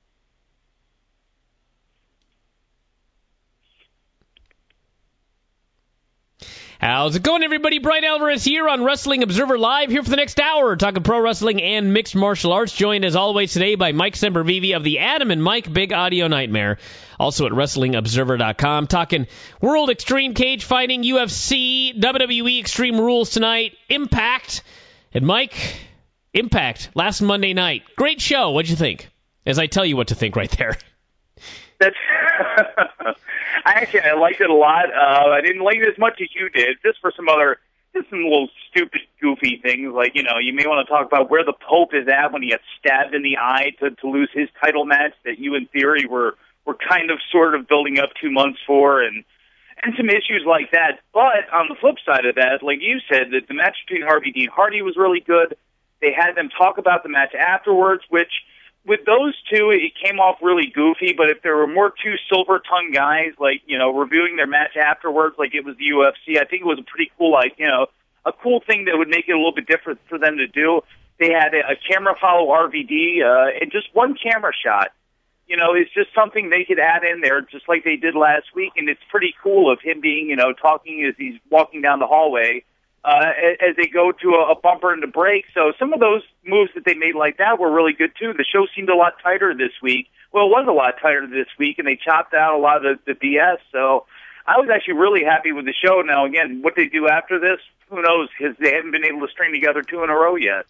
How's it going, everybody? Brian Alvarez here on Wrestling Observer Live, here for the next hour, talking pro wrestling and mixed martial arts, joined as always today by Mike Sempervive of the Adam and Mike Big Audio Nightmare, also at WrestlingObserver.com, talking World Extreme Cage Fighting, UFC, WWE Extreme Rules tonight, Impact, and Mike, Impact, last Monday night. Great show. What'd you think? As I tell you what to think right there. That's I liked it a lot. I didn't like it as much as you did, just for some little stupid, goofy things. Like, you may want to talk about where the Pope is at when he got stabbed in the eye to lose his title match that you, in theory, were kind of sort of building up 2 months for, and some issues like that. But on the flip side of that, like you said, that the match between RVD and Hardy was really good. They had them talk about the match afterwards, which, with those two, it came off really goofy, but if there were more two silver-tongued guys, like, reviewing their match afterwards, like it was the UFC, I think it was a pretty cool, a cool thing that would make it a little bit different for them to do. They had a camera follow RVD, and just one camera shot. It's just something they could add in there, just like they did last week, and it's pretty cool of him being, talking as he's walking down the hallway, as they go to a bumper and a break. So some of those moves that they made like that were really good, too. The show seemed a lot tighter this week. Well, it was a lot tighter this week, and they chopped out a lot of the BS. So I was actually really happy with the show. Now, again, what they do after this, who knows, because they haven't been able to string together two in a row yet.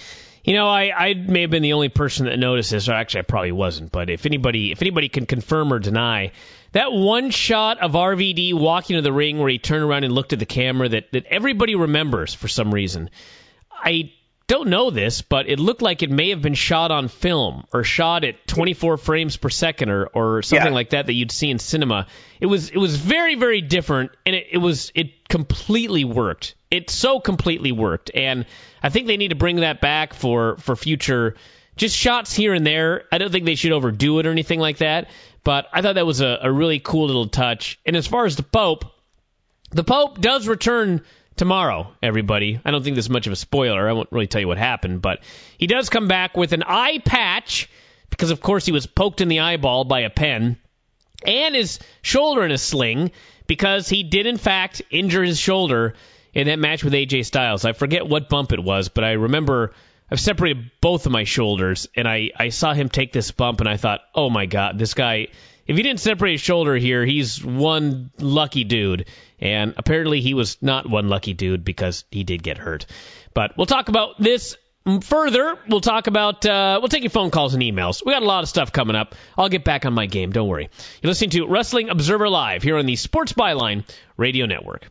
I may have been the only person that noticed this, or actually I probably wasn't, but if anybody can confirm or deny, that one shot of RVD walking to the ring where he turned around and looked at the camera that everybody remembers for some reason. I don't know this, but it looked like it may have been shot on film or shot at 24 frames per second or something like that you'd see in cinema. It was very, very different, and it completely worked. It so completely worked, and I think they need to bring that back for future, just shots here and there. I don't think they should overdo it or anything like that, but I thought that was a really cool little touch. And as far as the Pope does return tomorrow, everybody. I don't think there's much of a spoiler. I won't really tell you what happened, but he does come back with an eye patch, because of course he was poked in the eyeball by a pen, and his shoulder in a sling, because he did in fact injure his shoulder in that match with AJ Styles. I forget what bump it was, but I remember I've separated both of my shoulders, and I saw him take this bump, and I thought, oh my God, this guy if he didn't separate his shoulder here, he's one lucky dude. And apparently he was not one lucky dude because he did get hurt. But we'll talk about this further. We'll talk about, we'll take your phone calls and emails. We got a lot of stuff coming up. I'll get back on my game. Don't worry. You're listening to Wrestling Observer Live here on the Sports Byline Radio Network.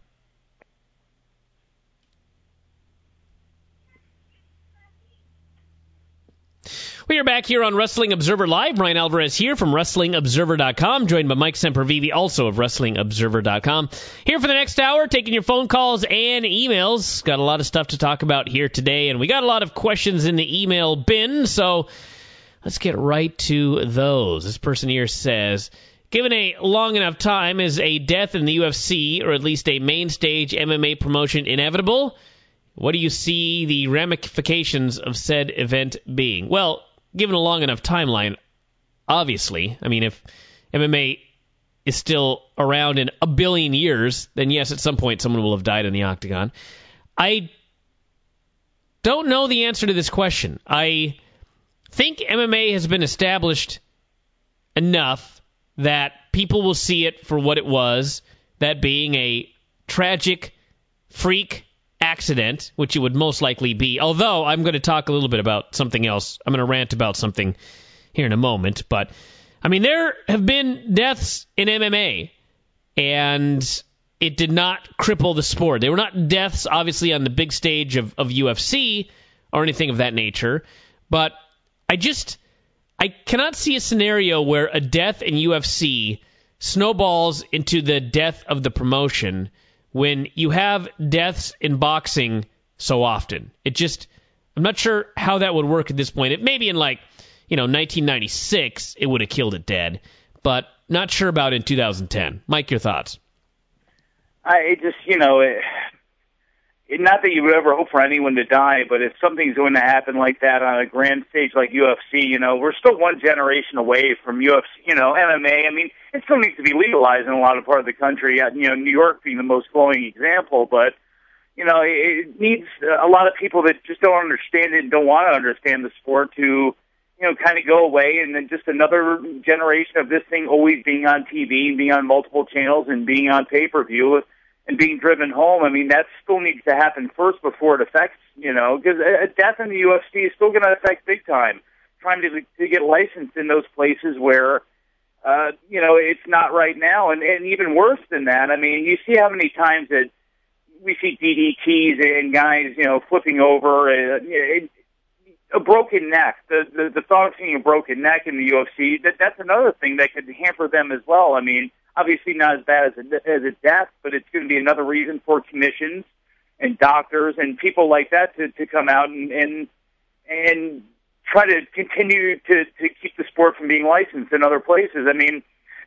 We are back here on Wrestling Observer Live. Brian Alvarez here from WrestlingObserver.com, joined by Mike Sempervive, also of WrestlingObserver.com. Here for the next hour, taking your phone calls and emails. Got a lot of stuff to talk about here today, and we got a lot of questions in the email bin, so let's get right to those. This person here says, given a long enough time, is a death in the UFC, or at least a main stage MMA promotion, inevitable? What do you see the ramifications of said event being? Well, given a long enough timeline, obviously, I mean, if MMA is still around in a billion years, then yes, at some point someone will have died in the octagon. I don't know the answer to this question. I think MMA has been established enough that people will see it for what it was, that being a tragic freak accident, which it would most likely be. Although I'm going to talk a little bit about something else. I'm going to rant about something here in a moment. But, I mean, there have been deaths in MMA, and it did not cripple the sport. They were not deaths, obviously, on the big stage of UFC or anything of that nature. But I cannot see a scenario where a death in UFC snowballs into the death of the promotion when you have deaths in boxing so often. I'm not sure how that would work at this point. It maybe in 1996 it would have killed it dead, but not sure about in 2010. Mike, your thoughts? Not that you would ever hope for anyone to die, but if something's going to happen like that on a grand stage like UFC, we're still one generation away from UFC, MMA. I mean, it still needs to be legalized in a lot of part of the country. New York being the most glowing example, but it needs a lot of people that just don't understand it and don't want to understand the sport to, kind of go away, and then just another generation of this thing always being on TV and being on multiple channels and being on pay-per-view and being driven home. I mean, that still needs to happen first before it affects, because a death in the UFC is still going to affect big time, trying to get licensed in those places where, it's not right now. And even worse than that, I mean, you see how many times that we see DDTs and guys, flipping over, a broken neck. The thought of seeing a broken neck in the UFC, that's another thing that could hamper them as well. I mean, obviously not as bad as a death, but it's going to be another reason for commissions and doctors and people like that to come out and try to continue to keep the sport from being licensed in other places. I mean,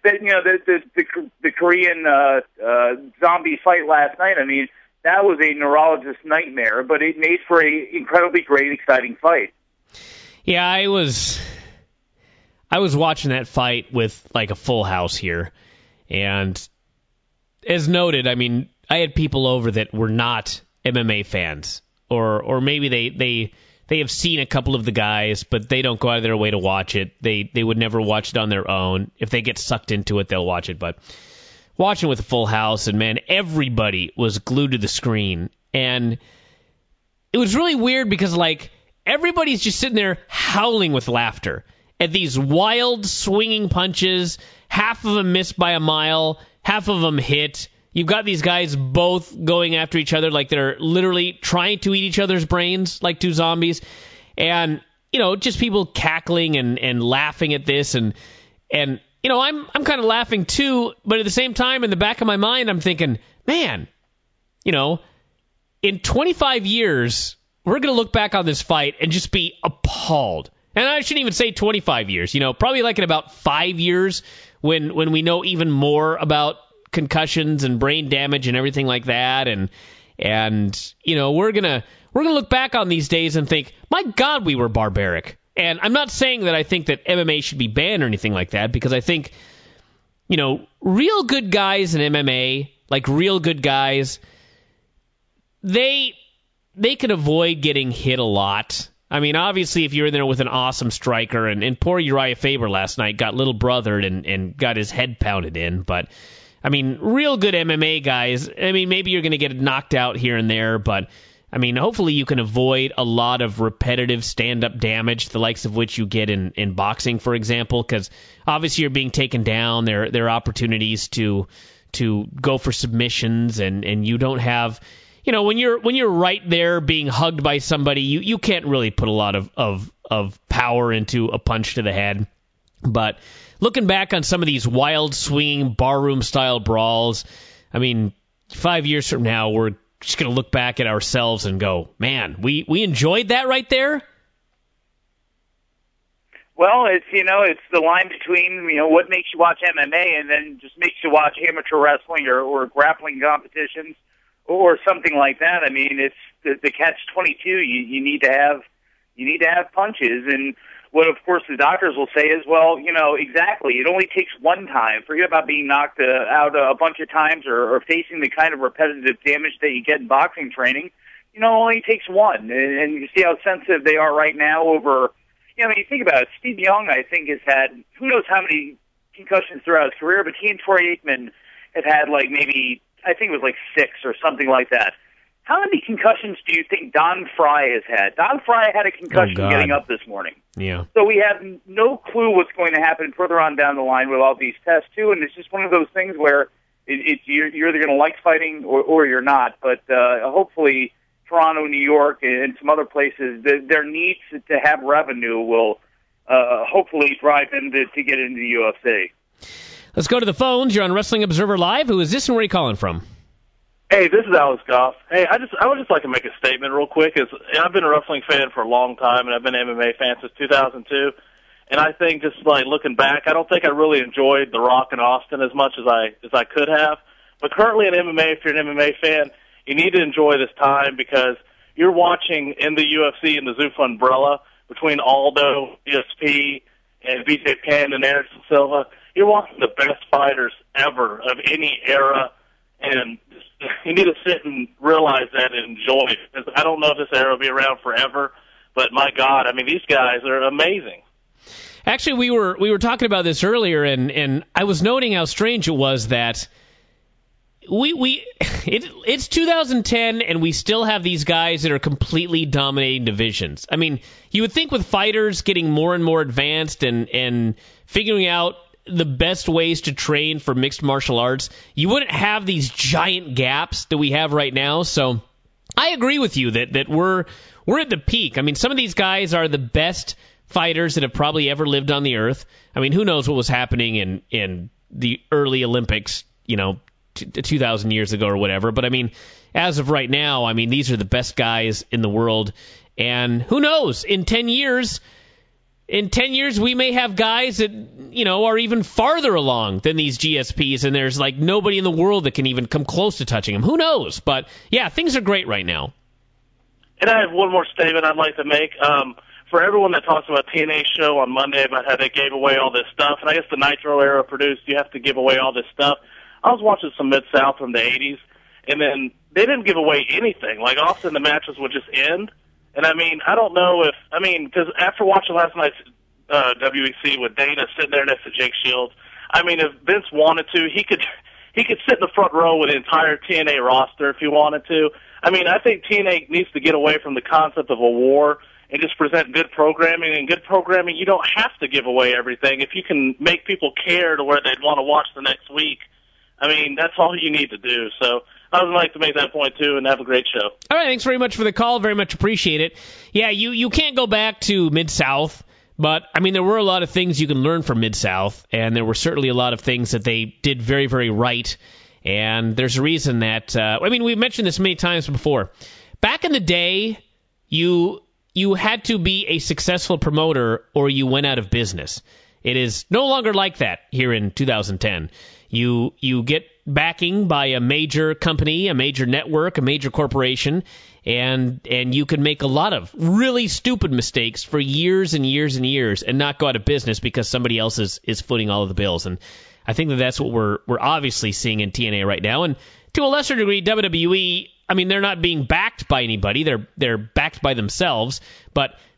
the Korean zombie fight last night, I mean, that was a neurologist's nightmare, but it made for an incredibly great, exciting fight. Yeah, I was watching that fight with a full house here. And as noted, I mean, I had people over that were not MMA fans, or maybe they have seen a couple of the guys, but they don't go out of their way to watch it. They would never watch it on their own. If they get sucked into it, they'll watch it. But watching with a full house, and man, everybody was glued to the screen, and it was really weird because everybody's just sitting there howling with laughter at these wild swinging punches. Half of them missed by a mile, half of them hit. You've got these guys both going after each other like they're literally trying to eat each other's brains like two zombies. And, just people cackling and laughing at this. And I'm kind of laughing too, but at the same time, in the back of my mind, I'm thinking, man, in 25 years, we're going to look back on this fight and just be appalled. And I shouldn't even say 25 years, probably in about 5 years when we know even more about concussions and brain damage and everything like that. And we're going to look back on these days and think, my God, we were barbaric. And I'm not saying that I think that MMA should be banned or anything like that, because I think, real good guys in MMA, real good guys, they can avoid getting hit a lot. I mean, obviously, if you're in there with an awesome striker, and poor Uriah Faber last night got little brothered and got his head pounded in, but I mean, real good MMA guys. I mean, maybe you're going to get knocked out here and there, but I mean, hopefully you can avoid a lot of repetitive stand-up damage, the likes of which you get in boxing, for example, because obviously you're being taken down. There are opportunities to go for submissions, and you don't have, when you're right there being hugged by somebody, you can't really put a lot of power into a punch to the head. But looking back on some of these wild swinging barroom-style brawls, I mean, 5 years from now, we're just going to look back at ourselves and go, man, we enjoyed that right there? Well, it's the line between, what makes you watch MMA and then just makes you watch amateur wrestling or grappling competitions or something like that. I mean, it's the catch-22. You need to have punches. And what, of course, the doctors will say is, well, exactly, it only takes one time. Forget about being knocked out a bunch of times or facing the kind of repetitive damage that you get in boxing training. It only takes one. And you see how sensitive they are right now over, you think about it. Steve Young, I think, has had who knows how many concussions throughout his career, but he and Troy Aikman have had maybe, I think it was 6 or something like that. How many concussions do you think Don Fry has had? Don Fry had a concussion getting up this morning. Yeah. So we have no clue what's going to happen further on down the line with all these tests, too, and it's just one of those things where you're either going to like fighting or you're not. But hopefully Toronto, New York, and some other places, their needs to have revenue will hopefully drive them to get into the UFC. Let's go to the phones. You're on Wrestling Observer Live. Who is this and where are you calling from? Hey, this is Alex Goff. Hey, I would just like to make a statement real quick. I've been a wrestling fan for a long time, and I've been an MMA fan since 2002. And I think just looking back, I don't think I really enjoyed The Rock and Austin as much as I could have. But currently in MMA, if you're an MMA fan, you need to enjoy this time because you're watching in the UFC in the Zuffa umbrella between Aldo, ESP, and BJ Penn and Anderson Silva. You're watching the best fighters ever of any era. And you need to sit and realize that and enjoy it. Because I don't know if this era will be around forever, but my God, I mean, these guys are amazing. Actually, we were talking about this earlier, and I was noting how strange it was that it's 2010, and we still have these guys that are completely dominating divisions. I mean, you would think with fighters getting more and more advanced and figuring out the best ways to train for mixed martial arts, you wouldn't have these giant gaps that we have right now. So I agree with you that we're at the peak. I mean, some of these guys are the best fighters that have probably ever lived on the earth. I mean, who knows what was happening in the early Olympics, 2,000 years ago or whatever. But I mean, as of right now, I mean, these are the best guys in the world. And who knows, in 10 years, we may have guys that, are even farther along than these GSPs, and there's nobody in the world that can even come close to touching them. Who knows? But yeah, things are great right now. And I have one more statement I'd like to make. For everyone that talks about TNA's show on Monday about how they gave away all this stuff, and I guess the Nitro era produced, you have to give away all this stuff. I was watching some Mid-South from the 80s, and then they didn't give away anything. Often the matches would just end. And I mean, I don't know because after watching last night's WEC with Dana sitting there next to Jake Shields, I mean, if Vince wanted to, he could sit in the front row with the entire TNA roster if he wanted to. I mean, I think TNA needs to get away from the concept of a war and just present good programming. And good programming, you don't have to give away everything. If you can make people care to where they'd want to watch the next week, I mean, that's all you need to do. So I would like to make that point, too, and have a great show. All right, thanks very much for the call. Very much appreciate it. Yeah, you can't go back to Mid-South, but, I mean, there were a lot of things you can learn from Mid-South, and there were certainly a lot of things that they did very, very right. And there's a reason that, we've mentioned this many times before. Back in the day, you had to be a successful promoter or you went out of business. It is no longer like that here in 2010. You get backing by a major company, a major network, a major corporation, and you can make a lot of really stupid mistakes for years and years and years and not go out of business because somebody else is footing all of the bills. And I think that's what we're obviously seeing in TNA right now. And to a lesser degree, WWE, I mean, they're not being backed by anybody. They're backed by themselves, but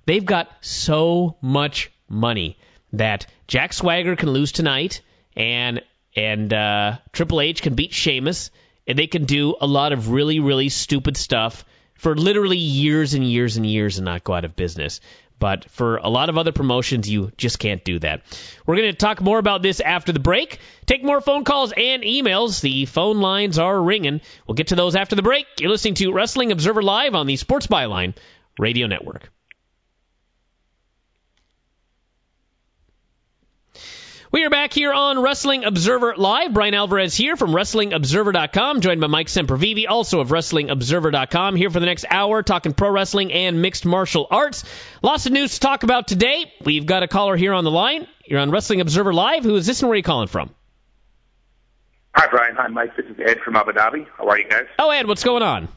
they've got so much money that Jack Swagger can lose tonight, and Triple H can beat Sheamus, and they can do a lot of really, really stupid stuff for literally years and years and years and not go out of business. But for a lot of other promotions, you just can't do that. We're going to talk more about this after the break. Take more phone calls and emails. The phone lines are ringing. We'll get to those after the break. You're listening to Wrestling Observer Live on the Sports Byline Radio Network. We are back here on Wrestling Observer Live. Brian Alvarez here from WrestlingObserver.com, joined by Mike Sempervive, also of WrestlingObserver.com, here for the next hour, talking pro wrestling and mixed martial arts. Lots of news to talk about today. We've got a caller here on the line. You're on Wrestling Observer Live. Who is this and where are you calling from? Hi, Brian. Hi, Mike. This is Ed from Abu Dhabi. How are you guys? Oh, Ed, what's going on?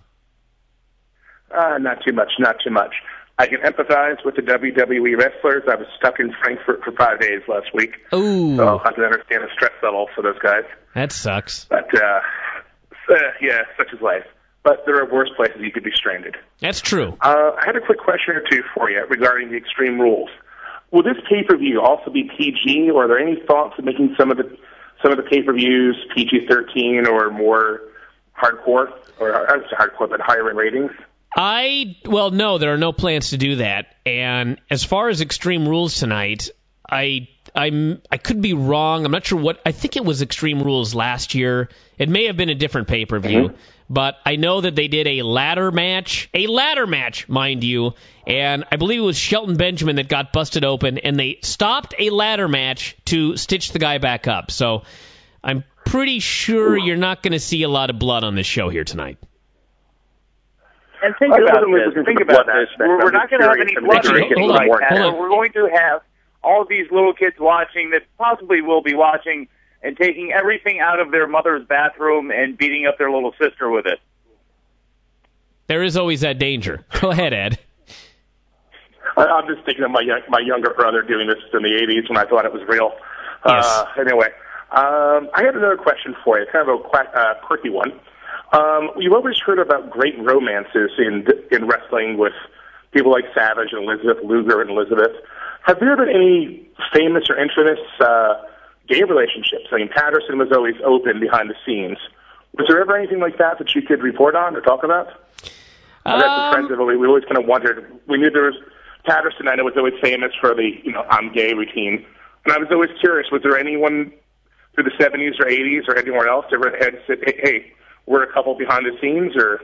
Not too much. I can empathize with the WWE wrestlers. I was stuck in Frankfurt for 5 days last week. Ooh. So I can understand the stress level for those guys. That sucks. But, yeah, such is life. But there are worse places you could be stranded. That's true. I had a quick question or two for you regarding the Extreme Rules. Will this pay-per-view also be PG, or are there any thoughts of making some of the pay-per-views PG-13 or more hardcore, or I would say hardcore, but higher in ratings? Well, no, there are no plans to do that. And as far as Extreme Rules tonight, I could be wrong. I'm not sure what. I think it was Extreme Rules last year. It may have been a different pay-per-view, but I know that they did a ladder match, mind you. And I believe it was Shelton Benjamin that got busted open, and they stopped a ladder match to stitch the guy back up. So I'm pretty sure you're not going to see a lot of blood on this show here tonight. And think about this. We're not going to have any blood or anything like that. We're going to have all of these little kids watching that possibly will be watching and taking everything out of their mother's bathroom and beating up their little sister with it. There is always that danger. Go ahead, Ed. I'm just thinking of my younger brother doing this in the 80s when I thought it was real. Yes. Anyway, I have another question for you, kind of a quirky one. You've always heard about great romances in wrestling with people like Savage and Elizabeth, Luger and Elizabeth. Have there been any famous or infamous gay relationships? I mean, Patterson was always open behind the scenes. Was there ever anything like that you could report on or talk about? That's friends we always kind of wondered. We knew there was Patterson. I know was always famous for the I'm gay routine, and I was always curious. Was there anyone through the 70s or 80s or anywhere else ever had said, "Hey, we're a couple behind the scenes," or?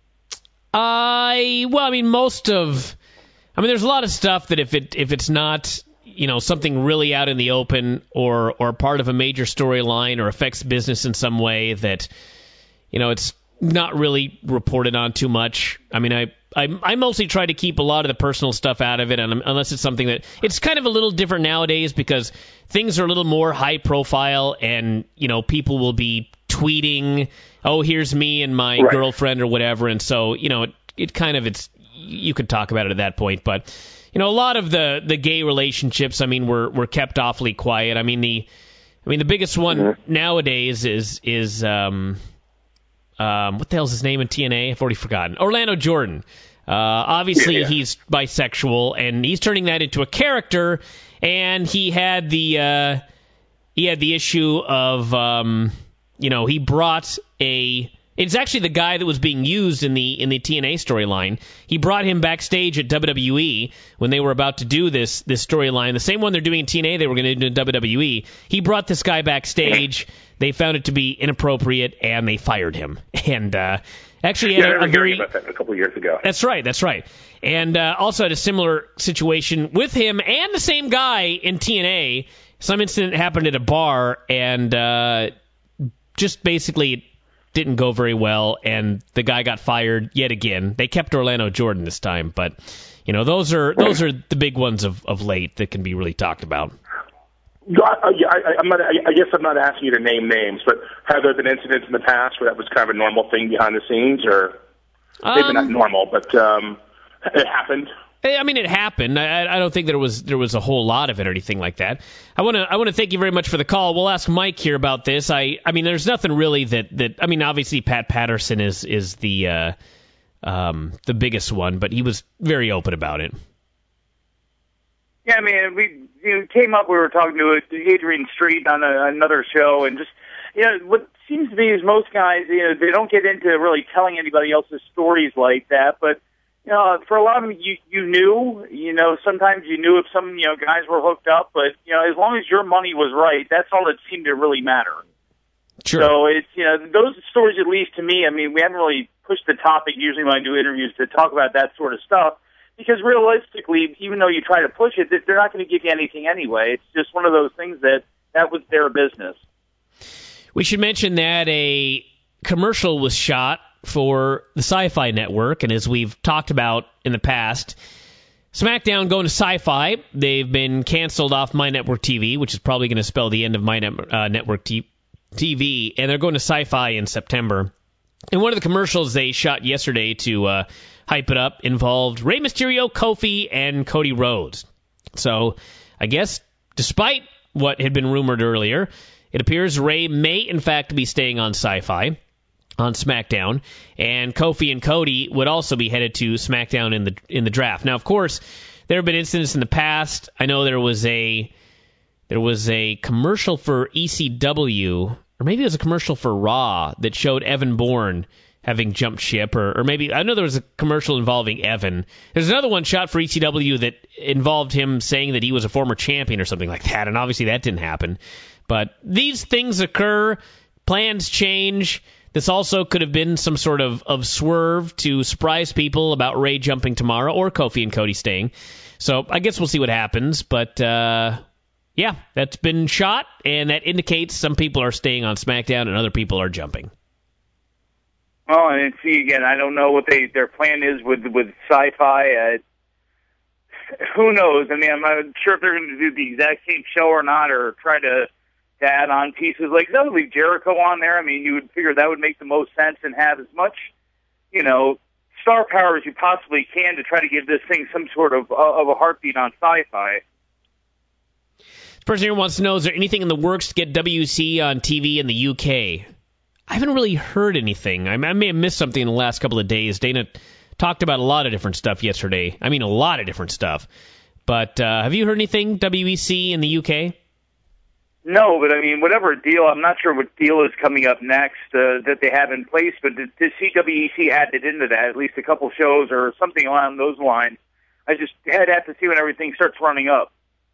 There's a lot of stuff that if it's not, something really out in the open or part of a major storyline or affects business in some way that, it's not really reported on too much. I mean, I mostly try to keep a lot of the personal stuff out of it, and unless it's something that it's kind of a little different nowadays because things are a little more high profile, and people will be tweeting, "Oh, here's me and my girlfriend" or whatever, and so you could talk about it at that point. But a lot of the gay relationships, were kept awfully quiet. The biggest one nowadays is what the hell's his name in TNA? I've already forgotten. Orlando Jordan. Obviously, he's bisexual, and he's turning that into a character. And he had the issue of he brought It's actually the guy that was being used in the TNA storyline. He brought him backstage at WWE when they were about to do this storyline. The same one they're doing in TNA, they were going to do in WWE. He brought this guy backstage. They found it to be inappropriate, and they fired him. And actually had I heard about that a couple of years ago. That's right. And also had a similar situation with him and the same guy in TNA. Some incident happened at a bar, and just basically didn't go very well, and the guy got fired yet again. They kept Orlando Jordan this time, but those are the big ones of late that can be really talked about. I guess I'm not asking you to name names, but have there been incidents in the past where that was kind of a normal thing behind the scenes, or maybe not normal, but it happened? It happened. I don't think there was a whole lot of it or anything like that. I want to thank you very much for the call. We'll ask Mike here about this. There's nothing really that obviously Pat Patterson is the biggest one, but he was very open about it. Yeah, I mean, we came up. We were talking to Adrian Street on another show, and just what seems to be is most guys, they don't get into really telling anybody else's stories like that. But for a lot of them, you knew. Sometimes you knew if some guys were hooked up, but as long as your money was right, that's all that seemed to really matter. Sure. So it's those stories, at least to me. I mean, we haven't really pushed the topic usually when I do interviews to talk about that sort of stuff. Because realistically, even though you try to push it, they're not going to give you anything anyway. It's just one of those things that was their business. We should mention that a commercial was shot for the Sci-Fi Network, and as we've talked about in the past, SmackDown going to Sci-Fi. They've been canceled off My Network TV, which is probably going to spell the end of My Network TV, and they're going to Sci-Fi in September. And one of the commercials they shot yesterday to hype it up involved Rey Mysterio, Kofi, and Cody Rhodes. So I guess despite what had been rumored earlier, it appears Rey may in fact be staying on Sci-Fi on SmackDown, and Kofi and Cody would also be headed to SmackDown in the draft. Now, of course, there have been incidents in the past. I know there was a commercial for ECW, or maybe it was a commercial for Raw that showed Evan Bourne having jumped ship, or maybe, I know there was a commercial involving Evan. There's another one shot for ECW that involved him saying that he was a former champion or something like that, and obviously that didn't happen. But these things occur, plans change. This also could have been some sort of swerve to surprise people about Rey jumping tomorrow, or Kofi and Cody staying. So I guess we'll see what happens, but yeah, that's been shot, and that indicates some people are staying on SmackDown and other people are jumping. Well, and see, again, I don't know what their plan is with Sci-Fi. Who knows? I mean, I'm not sure if they're going to do the exact same show or not, or try to add on pieces. Like, they'll leave Jericho on there. I mean, you would figure that would make the most sense, and have as much, star power as you possibly can to try to give this thing some sort of a heartbeat on Sci-Fi. This person here wants to know, is there anything in the works to get WC on TV in the UK? I haven't really heard anything. I may have missed something in the last couple of days. Dana talked about a lot of different stuff yesterday. I mean, a lot of different stuff. But have you heard anything, WEC in the UK? No, but I mean, whatever deal, I'm not sure what deal is coming up next that they have in place, but to see WEC added into that, at least a couple shows or something along those lines, I just had to see when everything starts running up.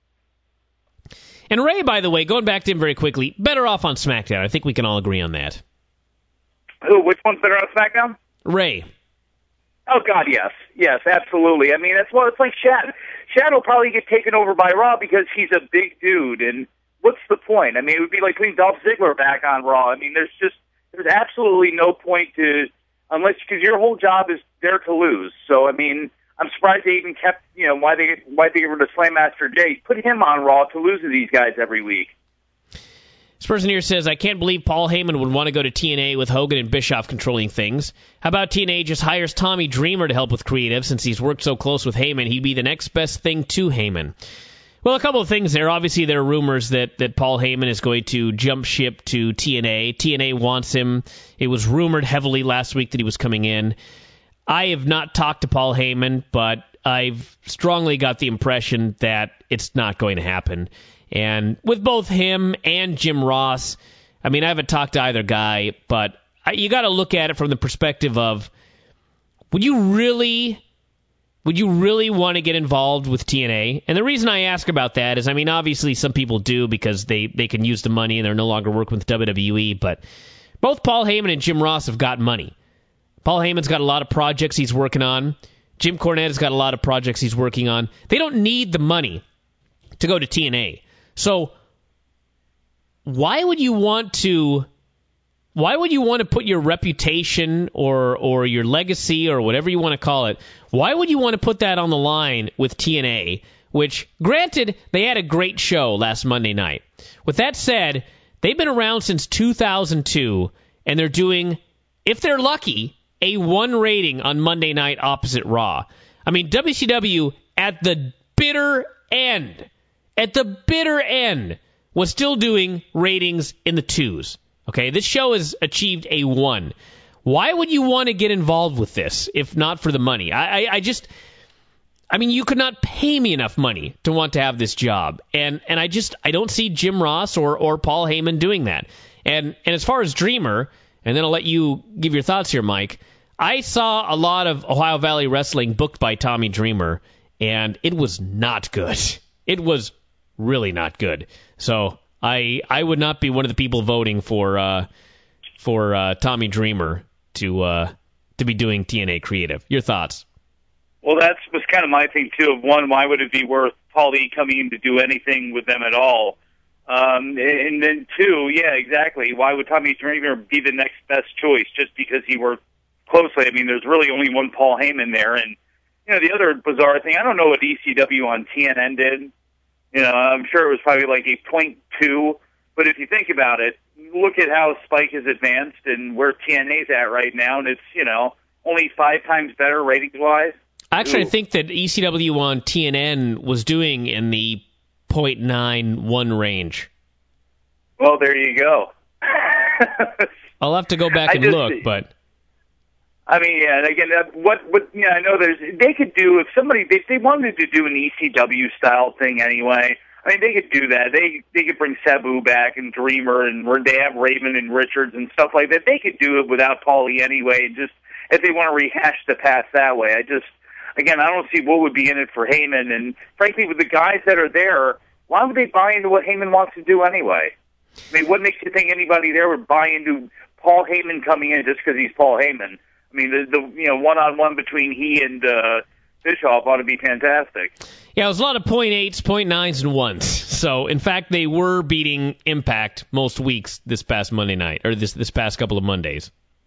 And Rey, by the way, going back to him very quickly, better off on SmackDown. I think we can all agree on that. Who? Which one's better on SmackDown? Rey. Oh, God, yes. Yes, absolutely. I mean, it's like Shad. Shad will probably get taken over by Raw because he's a big dude, and what's the point? I mean, it would be like putting Dolph Ziggler back on Raw. I mean, there's absolutely no point to, because your whole job is there to lose. So, I mean, I'm surprised they even kept, why they get rid of Slam Master Jay. Put him on Raw to lose to these guys every week. This person here says, I can't believe Paul Heyman would want to go to TNA with Hogan and Bischoff controlling things. How about TNA just hires Tommy Dreamer to help with creative? Since he's worked so close with Heyman, he'd be the next best thing to Heyman. Well, a couple of things there. Obviously, there are rumors that Paul Heyman is going to jump ship to TNA. TNA wants him. It was rumored heavily last week that he was coming in. I have not talked to Paul Heyman, but I've strongly got the impression that it's not going to happen. And with both him and Jim Ross, I mean, I haven't talked to either guy, but you got to look at it from the perspective of, would you really want to get involved with TNA? And the reason I ask about that is, I mean, obviously some people do because they can use the money and they're no longer working with WWE, but both Paul Heyman and Jim Ross have got money. Paul Heyman's got a lot of projects he's working on. Jim Cornette has got a lot of projects he's working on. They don't need the money to go to TNA. So why would you want to put your reputation or your legacy or whatever you want to call it, why would you want to put that on the line with TNA, which, granted, they had a great show last Monday night. With that said, they've been around since 2002, and they're doing, if they're lucky, a 1 rating on Monday night opposite Raw. I mean, WCW at the bitter end, was still doing ratings in the 2s. Okay, this show has achieved a 1. Why would you want to get involved with this if not for the money? I I mean, you could not pay me enough money to want to have this job. And I don't see Jim Ross or Paul Heyman doing that. And as far as Dreamer, and then I'll let you give your thoughts here, Mike, I saw a lot of Ohio Valley Wrestling booked by Tommy Dreamer, and it was not good. It was really not good. So I would not be one of the people voting for Tommy Dreamer to be doing TNA Creative. Your thoughts? Well, that was kind of my thing, too. Of one, why would it be worth Paulie coming in to do anything with them at all? And then two, yeah, exactly. Why would Tommy Dreamer be the next best choice just because he worked closely? I mean, there's really only one Paul Heyman there. And, the other bizarre thing, I don't know what ECW on TNN did. I'm sure it was probably like a 0.2. But if you think about it, look at how Spike has advanced and where TNA's at right now, and it's, only 5 times better ratings-wise. Actually, I think that ECW on TNN was doing in the 0.91 range. Well, there you go. I'll have to go back and look, but... I mean, yeah, and again, I know they could do, if they wanted to do an ECW-style thing anyway, I mean, they could do that. They could bring Sabu back and Dreamer, and they have Raven and Richards and stuff like that. They could do it without Paulie anyway, just if they want to rehash the past that way. I don't see what would be in it for Heyman, and frankly, with the guys that are there, why would they buy into what Heyman wants to do anyway? I mean, what makes you think anybody there would buy into Paul Heyman coming in just because he's Paul Heyman? I mean, the one-on-one between he and Bischoff ought to be fantastic. Yeah, it was a lot of 0.8s, 0.9s, and 1s. So, in fact, they were beating Impact most weeks this past Monday night, or this past couple of Mondays.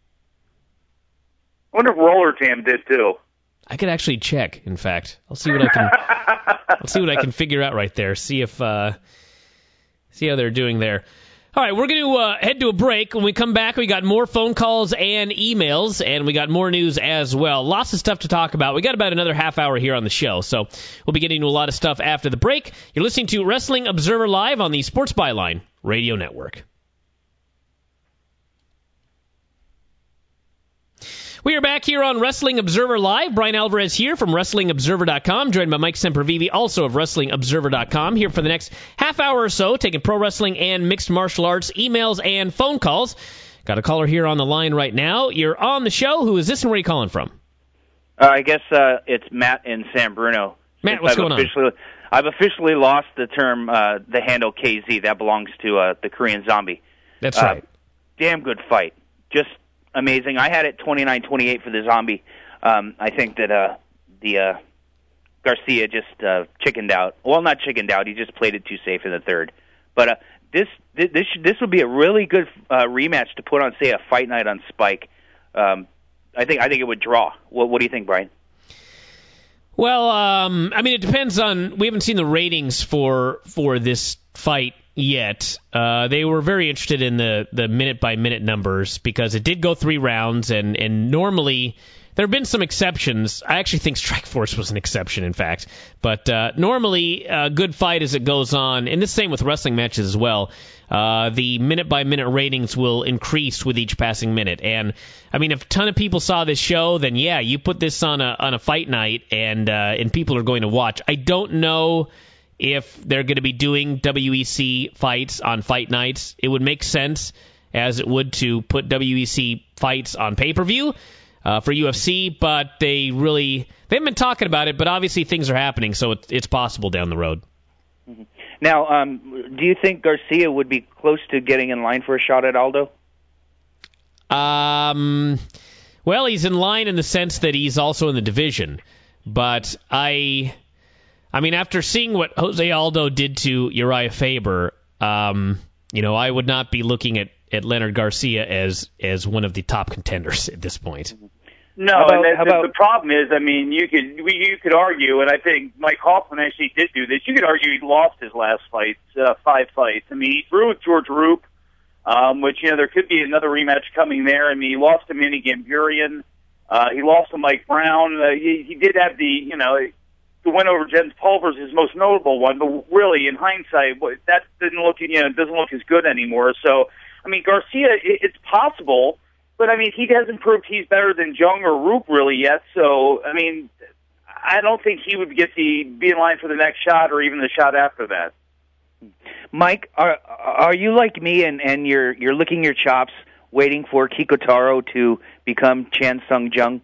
I wonder if Roller Jam did too. I could actually check. In fact, I'll see what I can. I'll see what I can figure out right there. See how they're doing there. All right, we're going to head to a break. When we come back, we got more phone calls and emails, and we got more news as well. Lots of stuff to talk about. We got about another half hour here on the show, so we'll be getting to a lot of stuff after the break. You're listening to Wrestling Observer Live on the Sports Byline Radio Network. We are back here on Wrestling Observer Live. Brian Alvarez here from WrestlingObserver.com, joined by Mike Sempervive, also of WrestlingObserver.com, here for the next half hour or so, taking pro wrestling and mixed martial arts, emails, and phone calls. Got a caller here on the line right now. You're on the show. Who is this and where are you calling from? I guess it's Matt in San Bruno. Matt, what's going on? I've officially lost the term, the handle KZ. That belongs to the Korean Zombie. That's right. Damn good fight. Just amazing. I had it 29-28 for the Zombie. I think that the Garcia just chickened out. Well, not chickened out. He just played it too safe in the third. But this would be a really good rematch to put on, say, a fight night on Spike. I think it would draw. What do you think, Brian? Well, I mean, it depends on. We haven't seen the ratings for this fight yet. They were very interested in the minute-by-minute numbers because it did go 3 rounds, and normally there have been some exceptions. I actually think Strikeforce was an exception, in fact. But normally, a good fight as it goes on, and the same with wrestling matches as well, the minute-by-minute ratings will increase with each passing minute. And, I mean, if a ton of people saw this show, then, yeah, you put this on a fight night, and people are going to watch. I don't know if they're going to be doing WEC fights on fight nights. It would make sense, as it would, to put WEC fights on pay-per-view for UFC, but they haven't been talking about it, but obviously things are happening, so it's possible down the road. Mm-hmm. Now, do you think Garcia would be close to getting in line for a shot at Aldo? Well, he's in line in the sense that he's also in the division, but I mean, after seeing what Jose Aldo did to Uriah Faber, I would not be looking at Leonard Garcia as one of the top contenders at this point. No, the problem is, I mean, you could argue, and I think Mike Hoffman actually did do this. You could argue he lost his last fight, 5 fights. I mean, he threw with George Roop, which there could be another rematch coming there. I mean, he lost to Manny Gamburian. He lost to Mike Brown. He did have the win over Jens Pulver's his most notable one, but really, in hindsight, that doesn't look as good anymore. So, I mean, Garcia, it's possible. But, I mean, he hasn't proved he's better than Jung or Roop really yet. So, I mean, I don't think he would be in line for the next shot or even the shot after that. Mike, are you like me and you're licking your chops waiting for Kiko Taro to become Chan Sung Jung?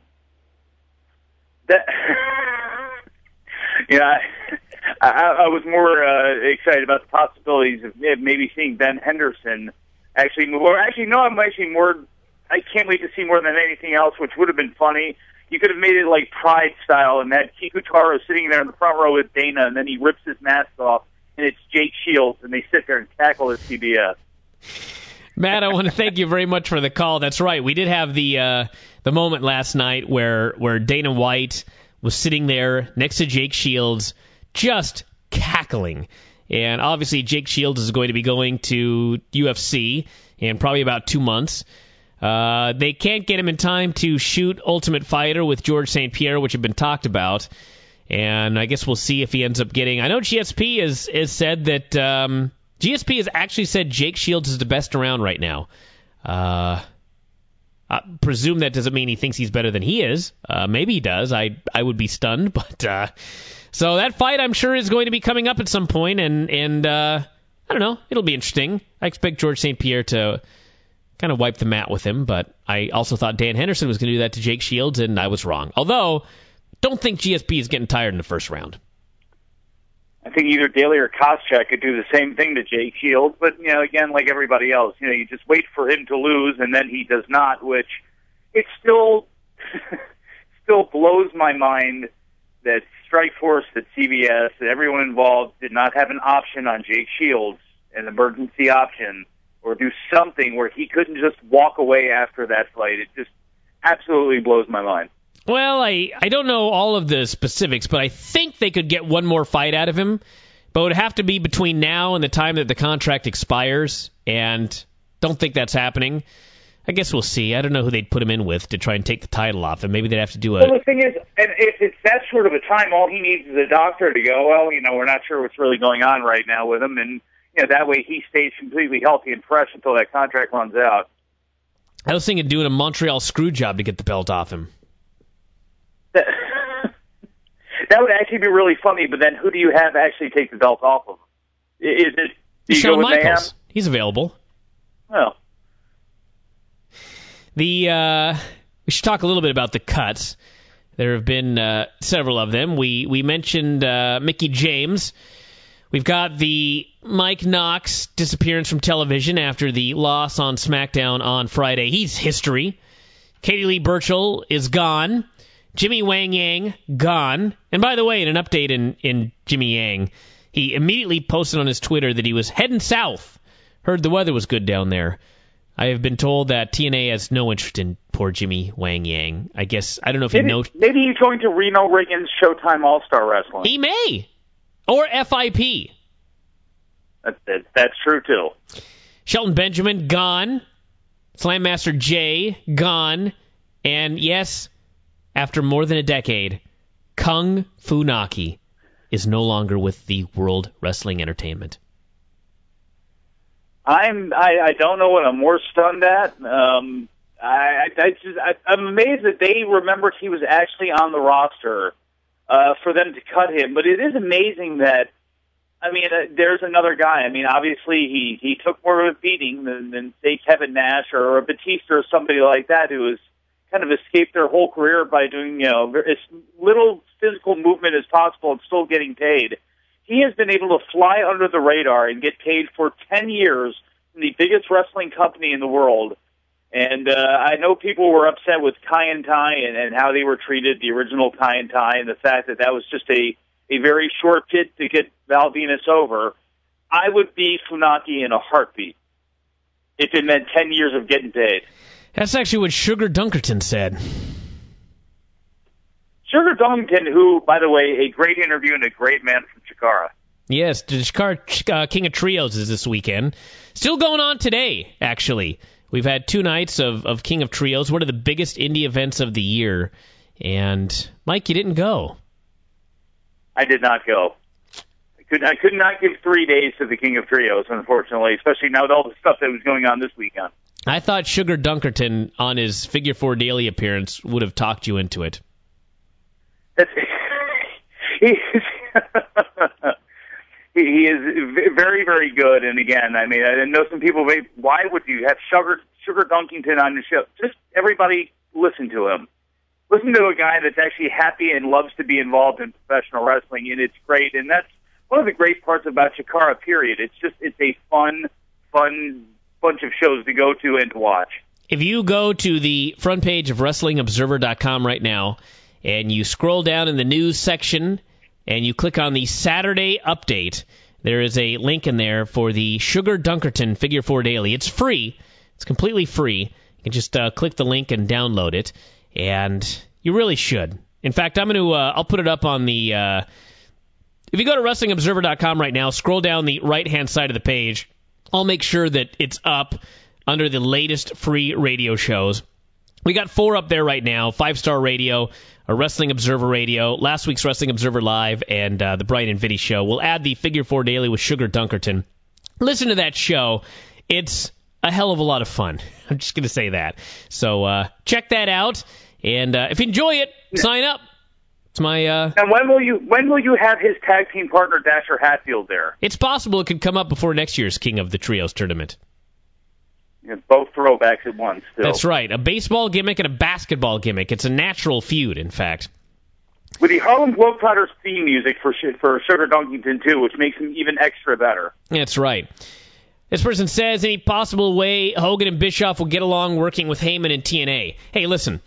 Yeah, I was more excited about the possibilities of maybe seeing Ben Henderson actually move. Or actually, no, I'm actually more. I can't wait to see more than anything else, which would have been funny. You could have made it like Pride style, and that Kiko Taro sitting there in the front row with Dana, and then he rips his mask off, and it's Jake Shields, and they sit there and tackle at CBS. Matt, I want to thank you very much for the call. That's right. We did have the moment last night where Dana White was sitting there next to Jake Shields, just cackling. And obviously Jake Shields is going to be going to UFC in probably about 2 months. They can't get him in time to shoot Ultimate Fighter with George St. Pierre, which had been talked about. And I guess we'll see if he ends up getting... I know GSP has said that... GSP has actually said Jake Shields is the best around right now. I presume that doesn't mean he thinks he's better than he is. Maybe he does. I would be stunned. But so that fight, I'm sure, is going to be coming up at some point, and I don't know. It'll be interesting. I expect George St. Pierre to kind of wipe the mat with him, but I also thought Dan Henderson was going to do that to Jake Shields, and I was wrong. Although, don't think GSP is getting tired in the first round. I think either Daly or Koscheck could do the same thing to Jake Shields, but, again, like everybody else, you just wait for him to lose, and then he does not, which it still blows my mind that Strikeforce, that CBS, that everyone involved did not have an option on Jake Shields, an emergency option, or do something where he couldn't just walk away after that fight. It just absolutely blows my mind. Well, I don't know all of the specifics, but I think they could get one more fight out of him. But it would have to be between now and the time that the contract expires, and don't think that's happening. I guess we'll see. I don't know who they'd put him in with to try and take the title off him. Maybe they'd have to do a... Well, the thing is, and if it's that short of a time, all he needs is a doctor to go, well, we're not sure what's really going on right now with him, and that way he stays completely healthy and fresh until that contract runs out. I was thinking doing a Montreal screw job to get the belt off him. That would actually be really funny, but then who do you have actually take the belt off of him? Is it Shawn Michaels? He's available. Well, we should talk a little bit about the cuts. There have been several of them. We mentioned Mickie James. We've got the Mike Knox disappearance from television after the loss on SmackDown on Friday. He's history. Katie Lee Burchill is gone. Jimmy Wang Yang, gone. And by the way, in an update in Jimmy Yang, he immediately posted on his Twitter that he was heading south. Heard the weather was good down there. I have been told that TNA has no interest in poor Jimmy Wang Yang. I guess, I don't know if you know... Maybe he's going to Reno Reagan's Showtime All-Star Wrestling. He may. Or FIP. That's true, too. Shelton Benjamin, gone. Slam Master Jay, gone. And yes... After more than a decade, Kung Funaki is no longer with the World Wrestling Entertainment. I don't know what I'm more stunned at. I'm amazed that they remembered he was actually on the roster for them to cut him. But it is amazing that, there's another guy. Obviously he took more of a beating than say, Kevin Nash or a Batista or somebody like that who was kind of escaped their whole career by doing, as little physical movement as possible and still getting paid. He has been able to fly under the radar and get paid for 10 years in the biggest wrestling company in the world. And I know people were upset with Kai and Tai and how they were treated, the original Kai and Tai, and the fact that was just a very short pit to get Val Venus over. I would be Funaki in a heartbeat if it meant 10 years of getting paid. That's actually what Sugar Dunkerton said. Sugar Dunkerton, who, by the way, a great interview and a great man from Chikara. Yes, the Chikara King of Trios is this weekend. Still going on today, actually. We've had 2 nights of King of Trios, one of the biggest indie events of the year. And, Mike, you didn't go. I did not go. I could not give 3 days to the King of Trios, unfortunately, especially now with all the stuff that was going on this weekend. I thought Sugar Dunkerton, on his Figure 4 Daily appearance, would have talked you into it. He is very, very good. And again, I mean, I know some people, why would you have Sugar Dunkington on the show? Just everybody listen to him. Listen to a guy that's actually happy and loves to be involved in professional wrestling, and it's great. And that's one of the great parts about Chikara, period. It's a fun bunch of shows to go to and to watch. If you go to the front page of WrestlingObserver.com right now, and you scroll down in the news section, and you click on the Saturday update, there is a link in there for the Sugar Dunkerton Figure 4 Daily. It's free. It's completely free. You can just click the link and download it, and you really should. In fact, I'll put it up on the... if you go to WrestlingObserver.com right now, scroll down the right-hand side of the page, I'll make sure that it's up under the latest free radio shows. We got 4 up there right now: 5-Star Radio, a Wrestling Observer Radio, last week's Wrestling Observer Live, and the Brian and Vinny Show. We'll add the Figure 4 Daily with Sugar Dunkerton. Listen to that show. It's a hell of a lot of fun. I'm just going to say that. So check that out, and if you enjoy it, sign up. It's my. And when will you have his tag team partner Dasher Hatfield there? It's possible it could come up before next year's King of the Trios tournament. Yeah, both throwbacks at once. Still. That's right. A baseball gimmick and a basketball gimmick. It's a natural feud, in fact. With the Harlem Globetrotters theme music for Sugar Dunkington too, which makes him even extra better. That's right. This person says, any possible way Hogan and Bischoff will get along working with Heyman and TNA? Hey, listen.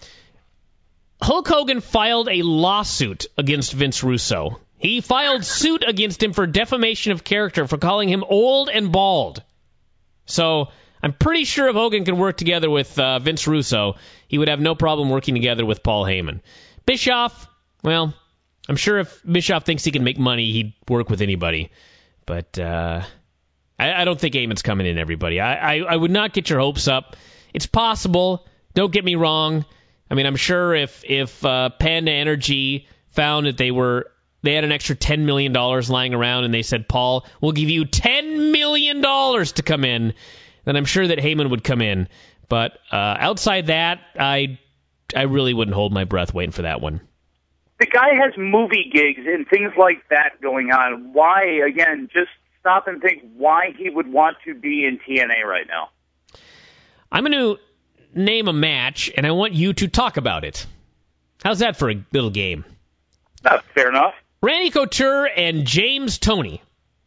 Hulk Hogan filed a lawsuit against Vince Russo. He filed suit against him for defamation of character for calling him old and bald. So I'm pretty sure if Hogan could work together with Vince Russo, he would have no problem working together with Paul Heyman. Bischoff, well, I'm sure if Bischoff thinks he can make money, he'd work with anybody. But I don't think Heyman's coming in, everybody. I would not get your hopes up. It's possible. Don't get me wrong. I mean, I'm sure if Panda Energy found that they had an extra $10 million lying around and they said, Paul, we'll give you $10 million to come in, then I'm sure that Heyman would come in. But outside that, I really wouldn't hold my breath waiting for that one. The guy has movie gigs and things like that going on. Why, again, just stop and think why he would want to be in TNA right now. I'm going to name a match, and I want you to talk about it. How's that for a little game? Fair enough. Randy Couture and James Toney.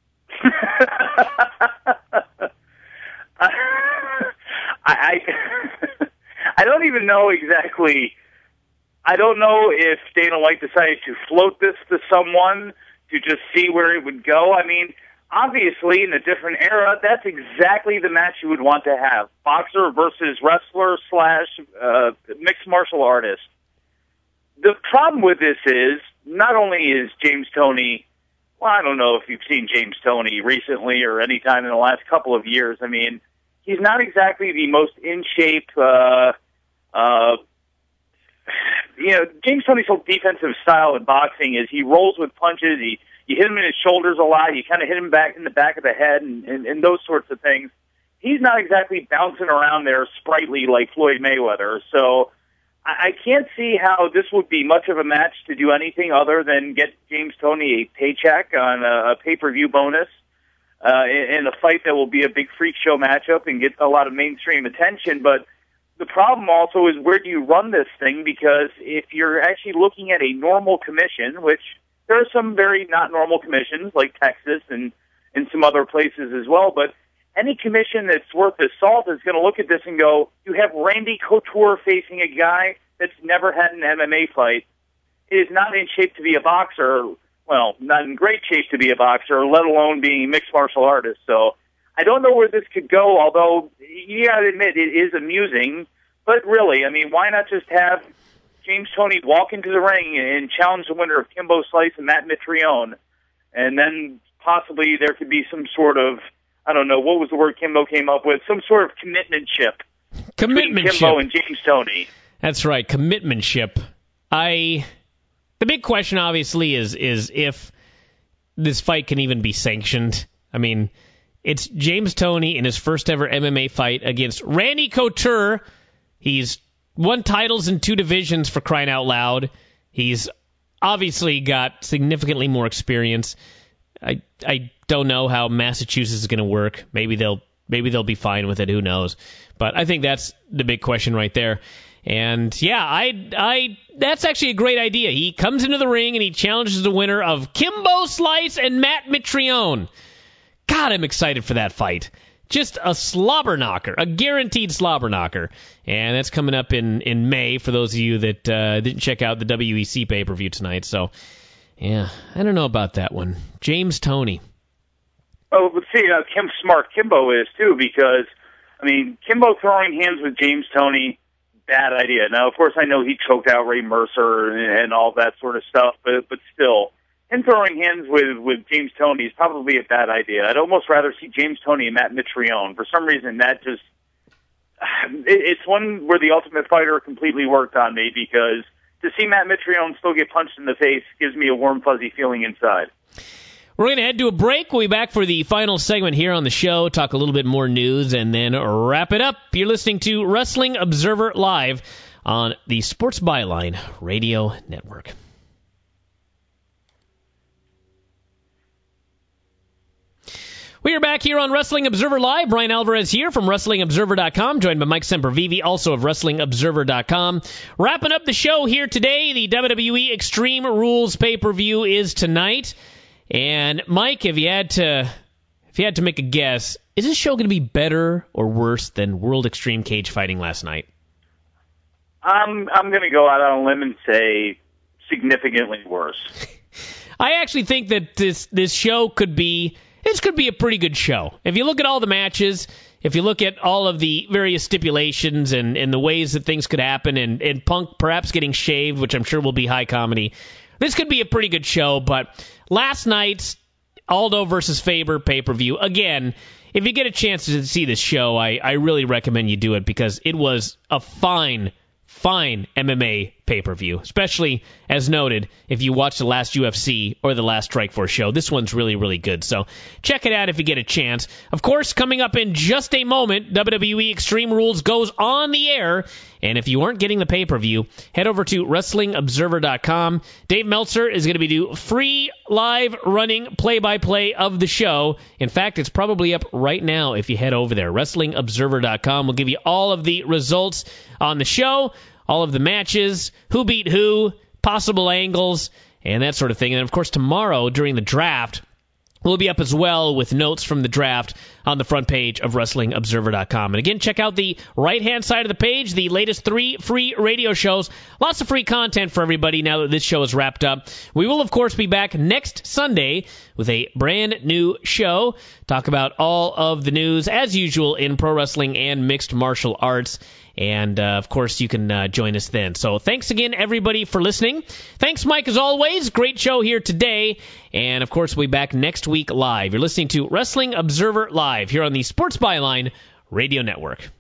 I don't even know exactly. I don't know if Dana White decided to float this to someone to just see where it would go. I mean, obviously, in a different era, that's exactly the match you would want to have. Boxer versus wrestler / mixed martial artist. The problem with this is, not only is James Toney, well, I don't know if you've seen James Toney recently or any time in the last couple of years. I mean, he's not exactly the most in shape, James Toney's whole defensive style in boxing is he rolls with punches, you hit him in his shoulders a lot, you kind of hit him back in the back of the head and those sorts of things. He's not exactly bouncing around there sprightly like Floyd Mayweather. So I can't see how this would be much of a match to do anything other than get James Toney a paycheck on a pay-per-view bonus in a fight that will be a big freak show matchup and get a lot of mainstream attention. But the problem also is where do you run this thing? Because if you're actually looking at a normal commission, which there are some very not normal commissions like Texas and some other places as well, but any commission that's worth its salt is going to look at this and go, you have Randy Couture facing a guy that's never had an MMA fight. It is not in shape to be a boxer, well, not in great shape to be a boxer, let alone being a mixed martial artist. So I don't know where this could go, although you got to admit it is amusing. But really, I mean, why not just have James Toney walk into the ring and challenge the winner of Kimbo Slice and Matt Mitrione, and then possibly there could be some sort of, I don't know, what was the word Kimbo came up with? Some sort of commitmentship between Kimbo and James Toney. That's right, commitmentship. The big question, obviously, is if this fight can even be sanctioned. I mean, it's James Toney in his first ever MMA fight against Randy Couture. He's won titles in 2 divisions, for crying out loud. He's obviously got significantly more experience. I don't know how Massachusetts is going to work. Maybe they'll be fine with it. Who knows? But I think that's the big question right there. And yeah, that's actually a great idea. He comes into the ring and he challenges the winner of Kimbo Slice and Matt Mitrione. God, I'm excited for that fight. Just a slobber knocker, a guaranteed slobber knocker. And that's coming up in May for those of you that didn't check out the WEC pay-per-view tonight. So, yeah, I don't know about that one. James Toney. Oh, but see, smart Kimbo is, too, because, I mean, Kimbo throwing hands with James Toney, bad idea. Now, of course, I know he choked out Ray Mercer and all that sort of stuff, but still, him throwing hands with James Toney is probably a bad idea. I'd almost rather see James Toney and Matt Mitrione. For some reason, that just... It's one where the Ultimate Fighter completely worked on me, because to see Matt Mitrione still get punched in the face gives me a warm, fuzzy feeling inside. We're going to head to a break. We'll be back for the final segment here on the show, talk a little bit more news, and then wrap it up. You're listening to Wrestling Observer Live on the Sports Byline Radio Network. We are back here on Wrestling Observer Live. Brian Alvarez here from WrestlingObserver.com, joined by Mike Sempervive, also of WrestlingObserver.com. Wrapping up the show here today, the WWE Extreme Rules pay-per-view is tonight. And Mike, if you had to make a guess, is this show going to be better or worse than World Extreme Cage Fighting last night? I'm going to go out on a limb and say significantly worse. I actually think that this show could be a pretty good show. If you look at all the matches, if you look at all of the various stipulations and the ways that things could happen, and Punk perhaps getting shaved, which I'm sure will be high comedy, this could be a pretty good show. But last night's Aldo versus Faber pay-per-view, again, if you get a chance to see this show, I really recommend you do it, because it was a fine MMA pay-per-view, especially, as noted, if you watch the last UFC or the last Strikeforce show. This one's really, really good, so check it out if you get a chance. Of course, coming up in just a moment, WWE Extreme Rules goes on the air, and if you aren't getting the pay-per-view, head over to WrestlingObserver.com. Dave Meltzer is going to be doing free live running play-by-play of the show. In fact, it's probably up right now if you head over there. WrestlingObserver.com will give you all of the results on the show, all of the matches, who beat who, possible angles, and that sort of thing. And, of course, tomorrow during the draft, we'll be up as well with notes from the draft on the front page of WrestlingObserver.com. And again, check out the right-hand side of the page, the latest 3 free radio shows. Lots of free content for everybody now that this show is wrapped up. We will, of course, be back next Sunday with a brand new show. Talk about all of the news, as usual, in pro wrestling and mixed martial arts. And, of course, you can join us then. So thanks again, everybody, for listening. Thanks, Mike, as always. Great show here today. And, of course, we'll be back next week live. You're listening to Wrestling Observer Live here on the Sports Byline Radio Network.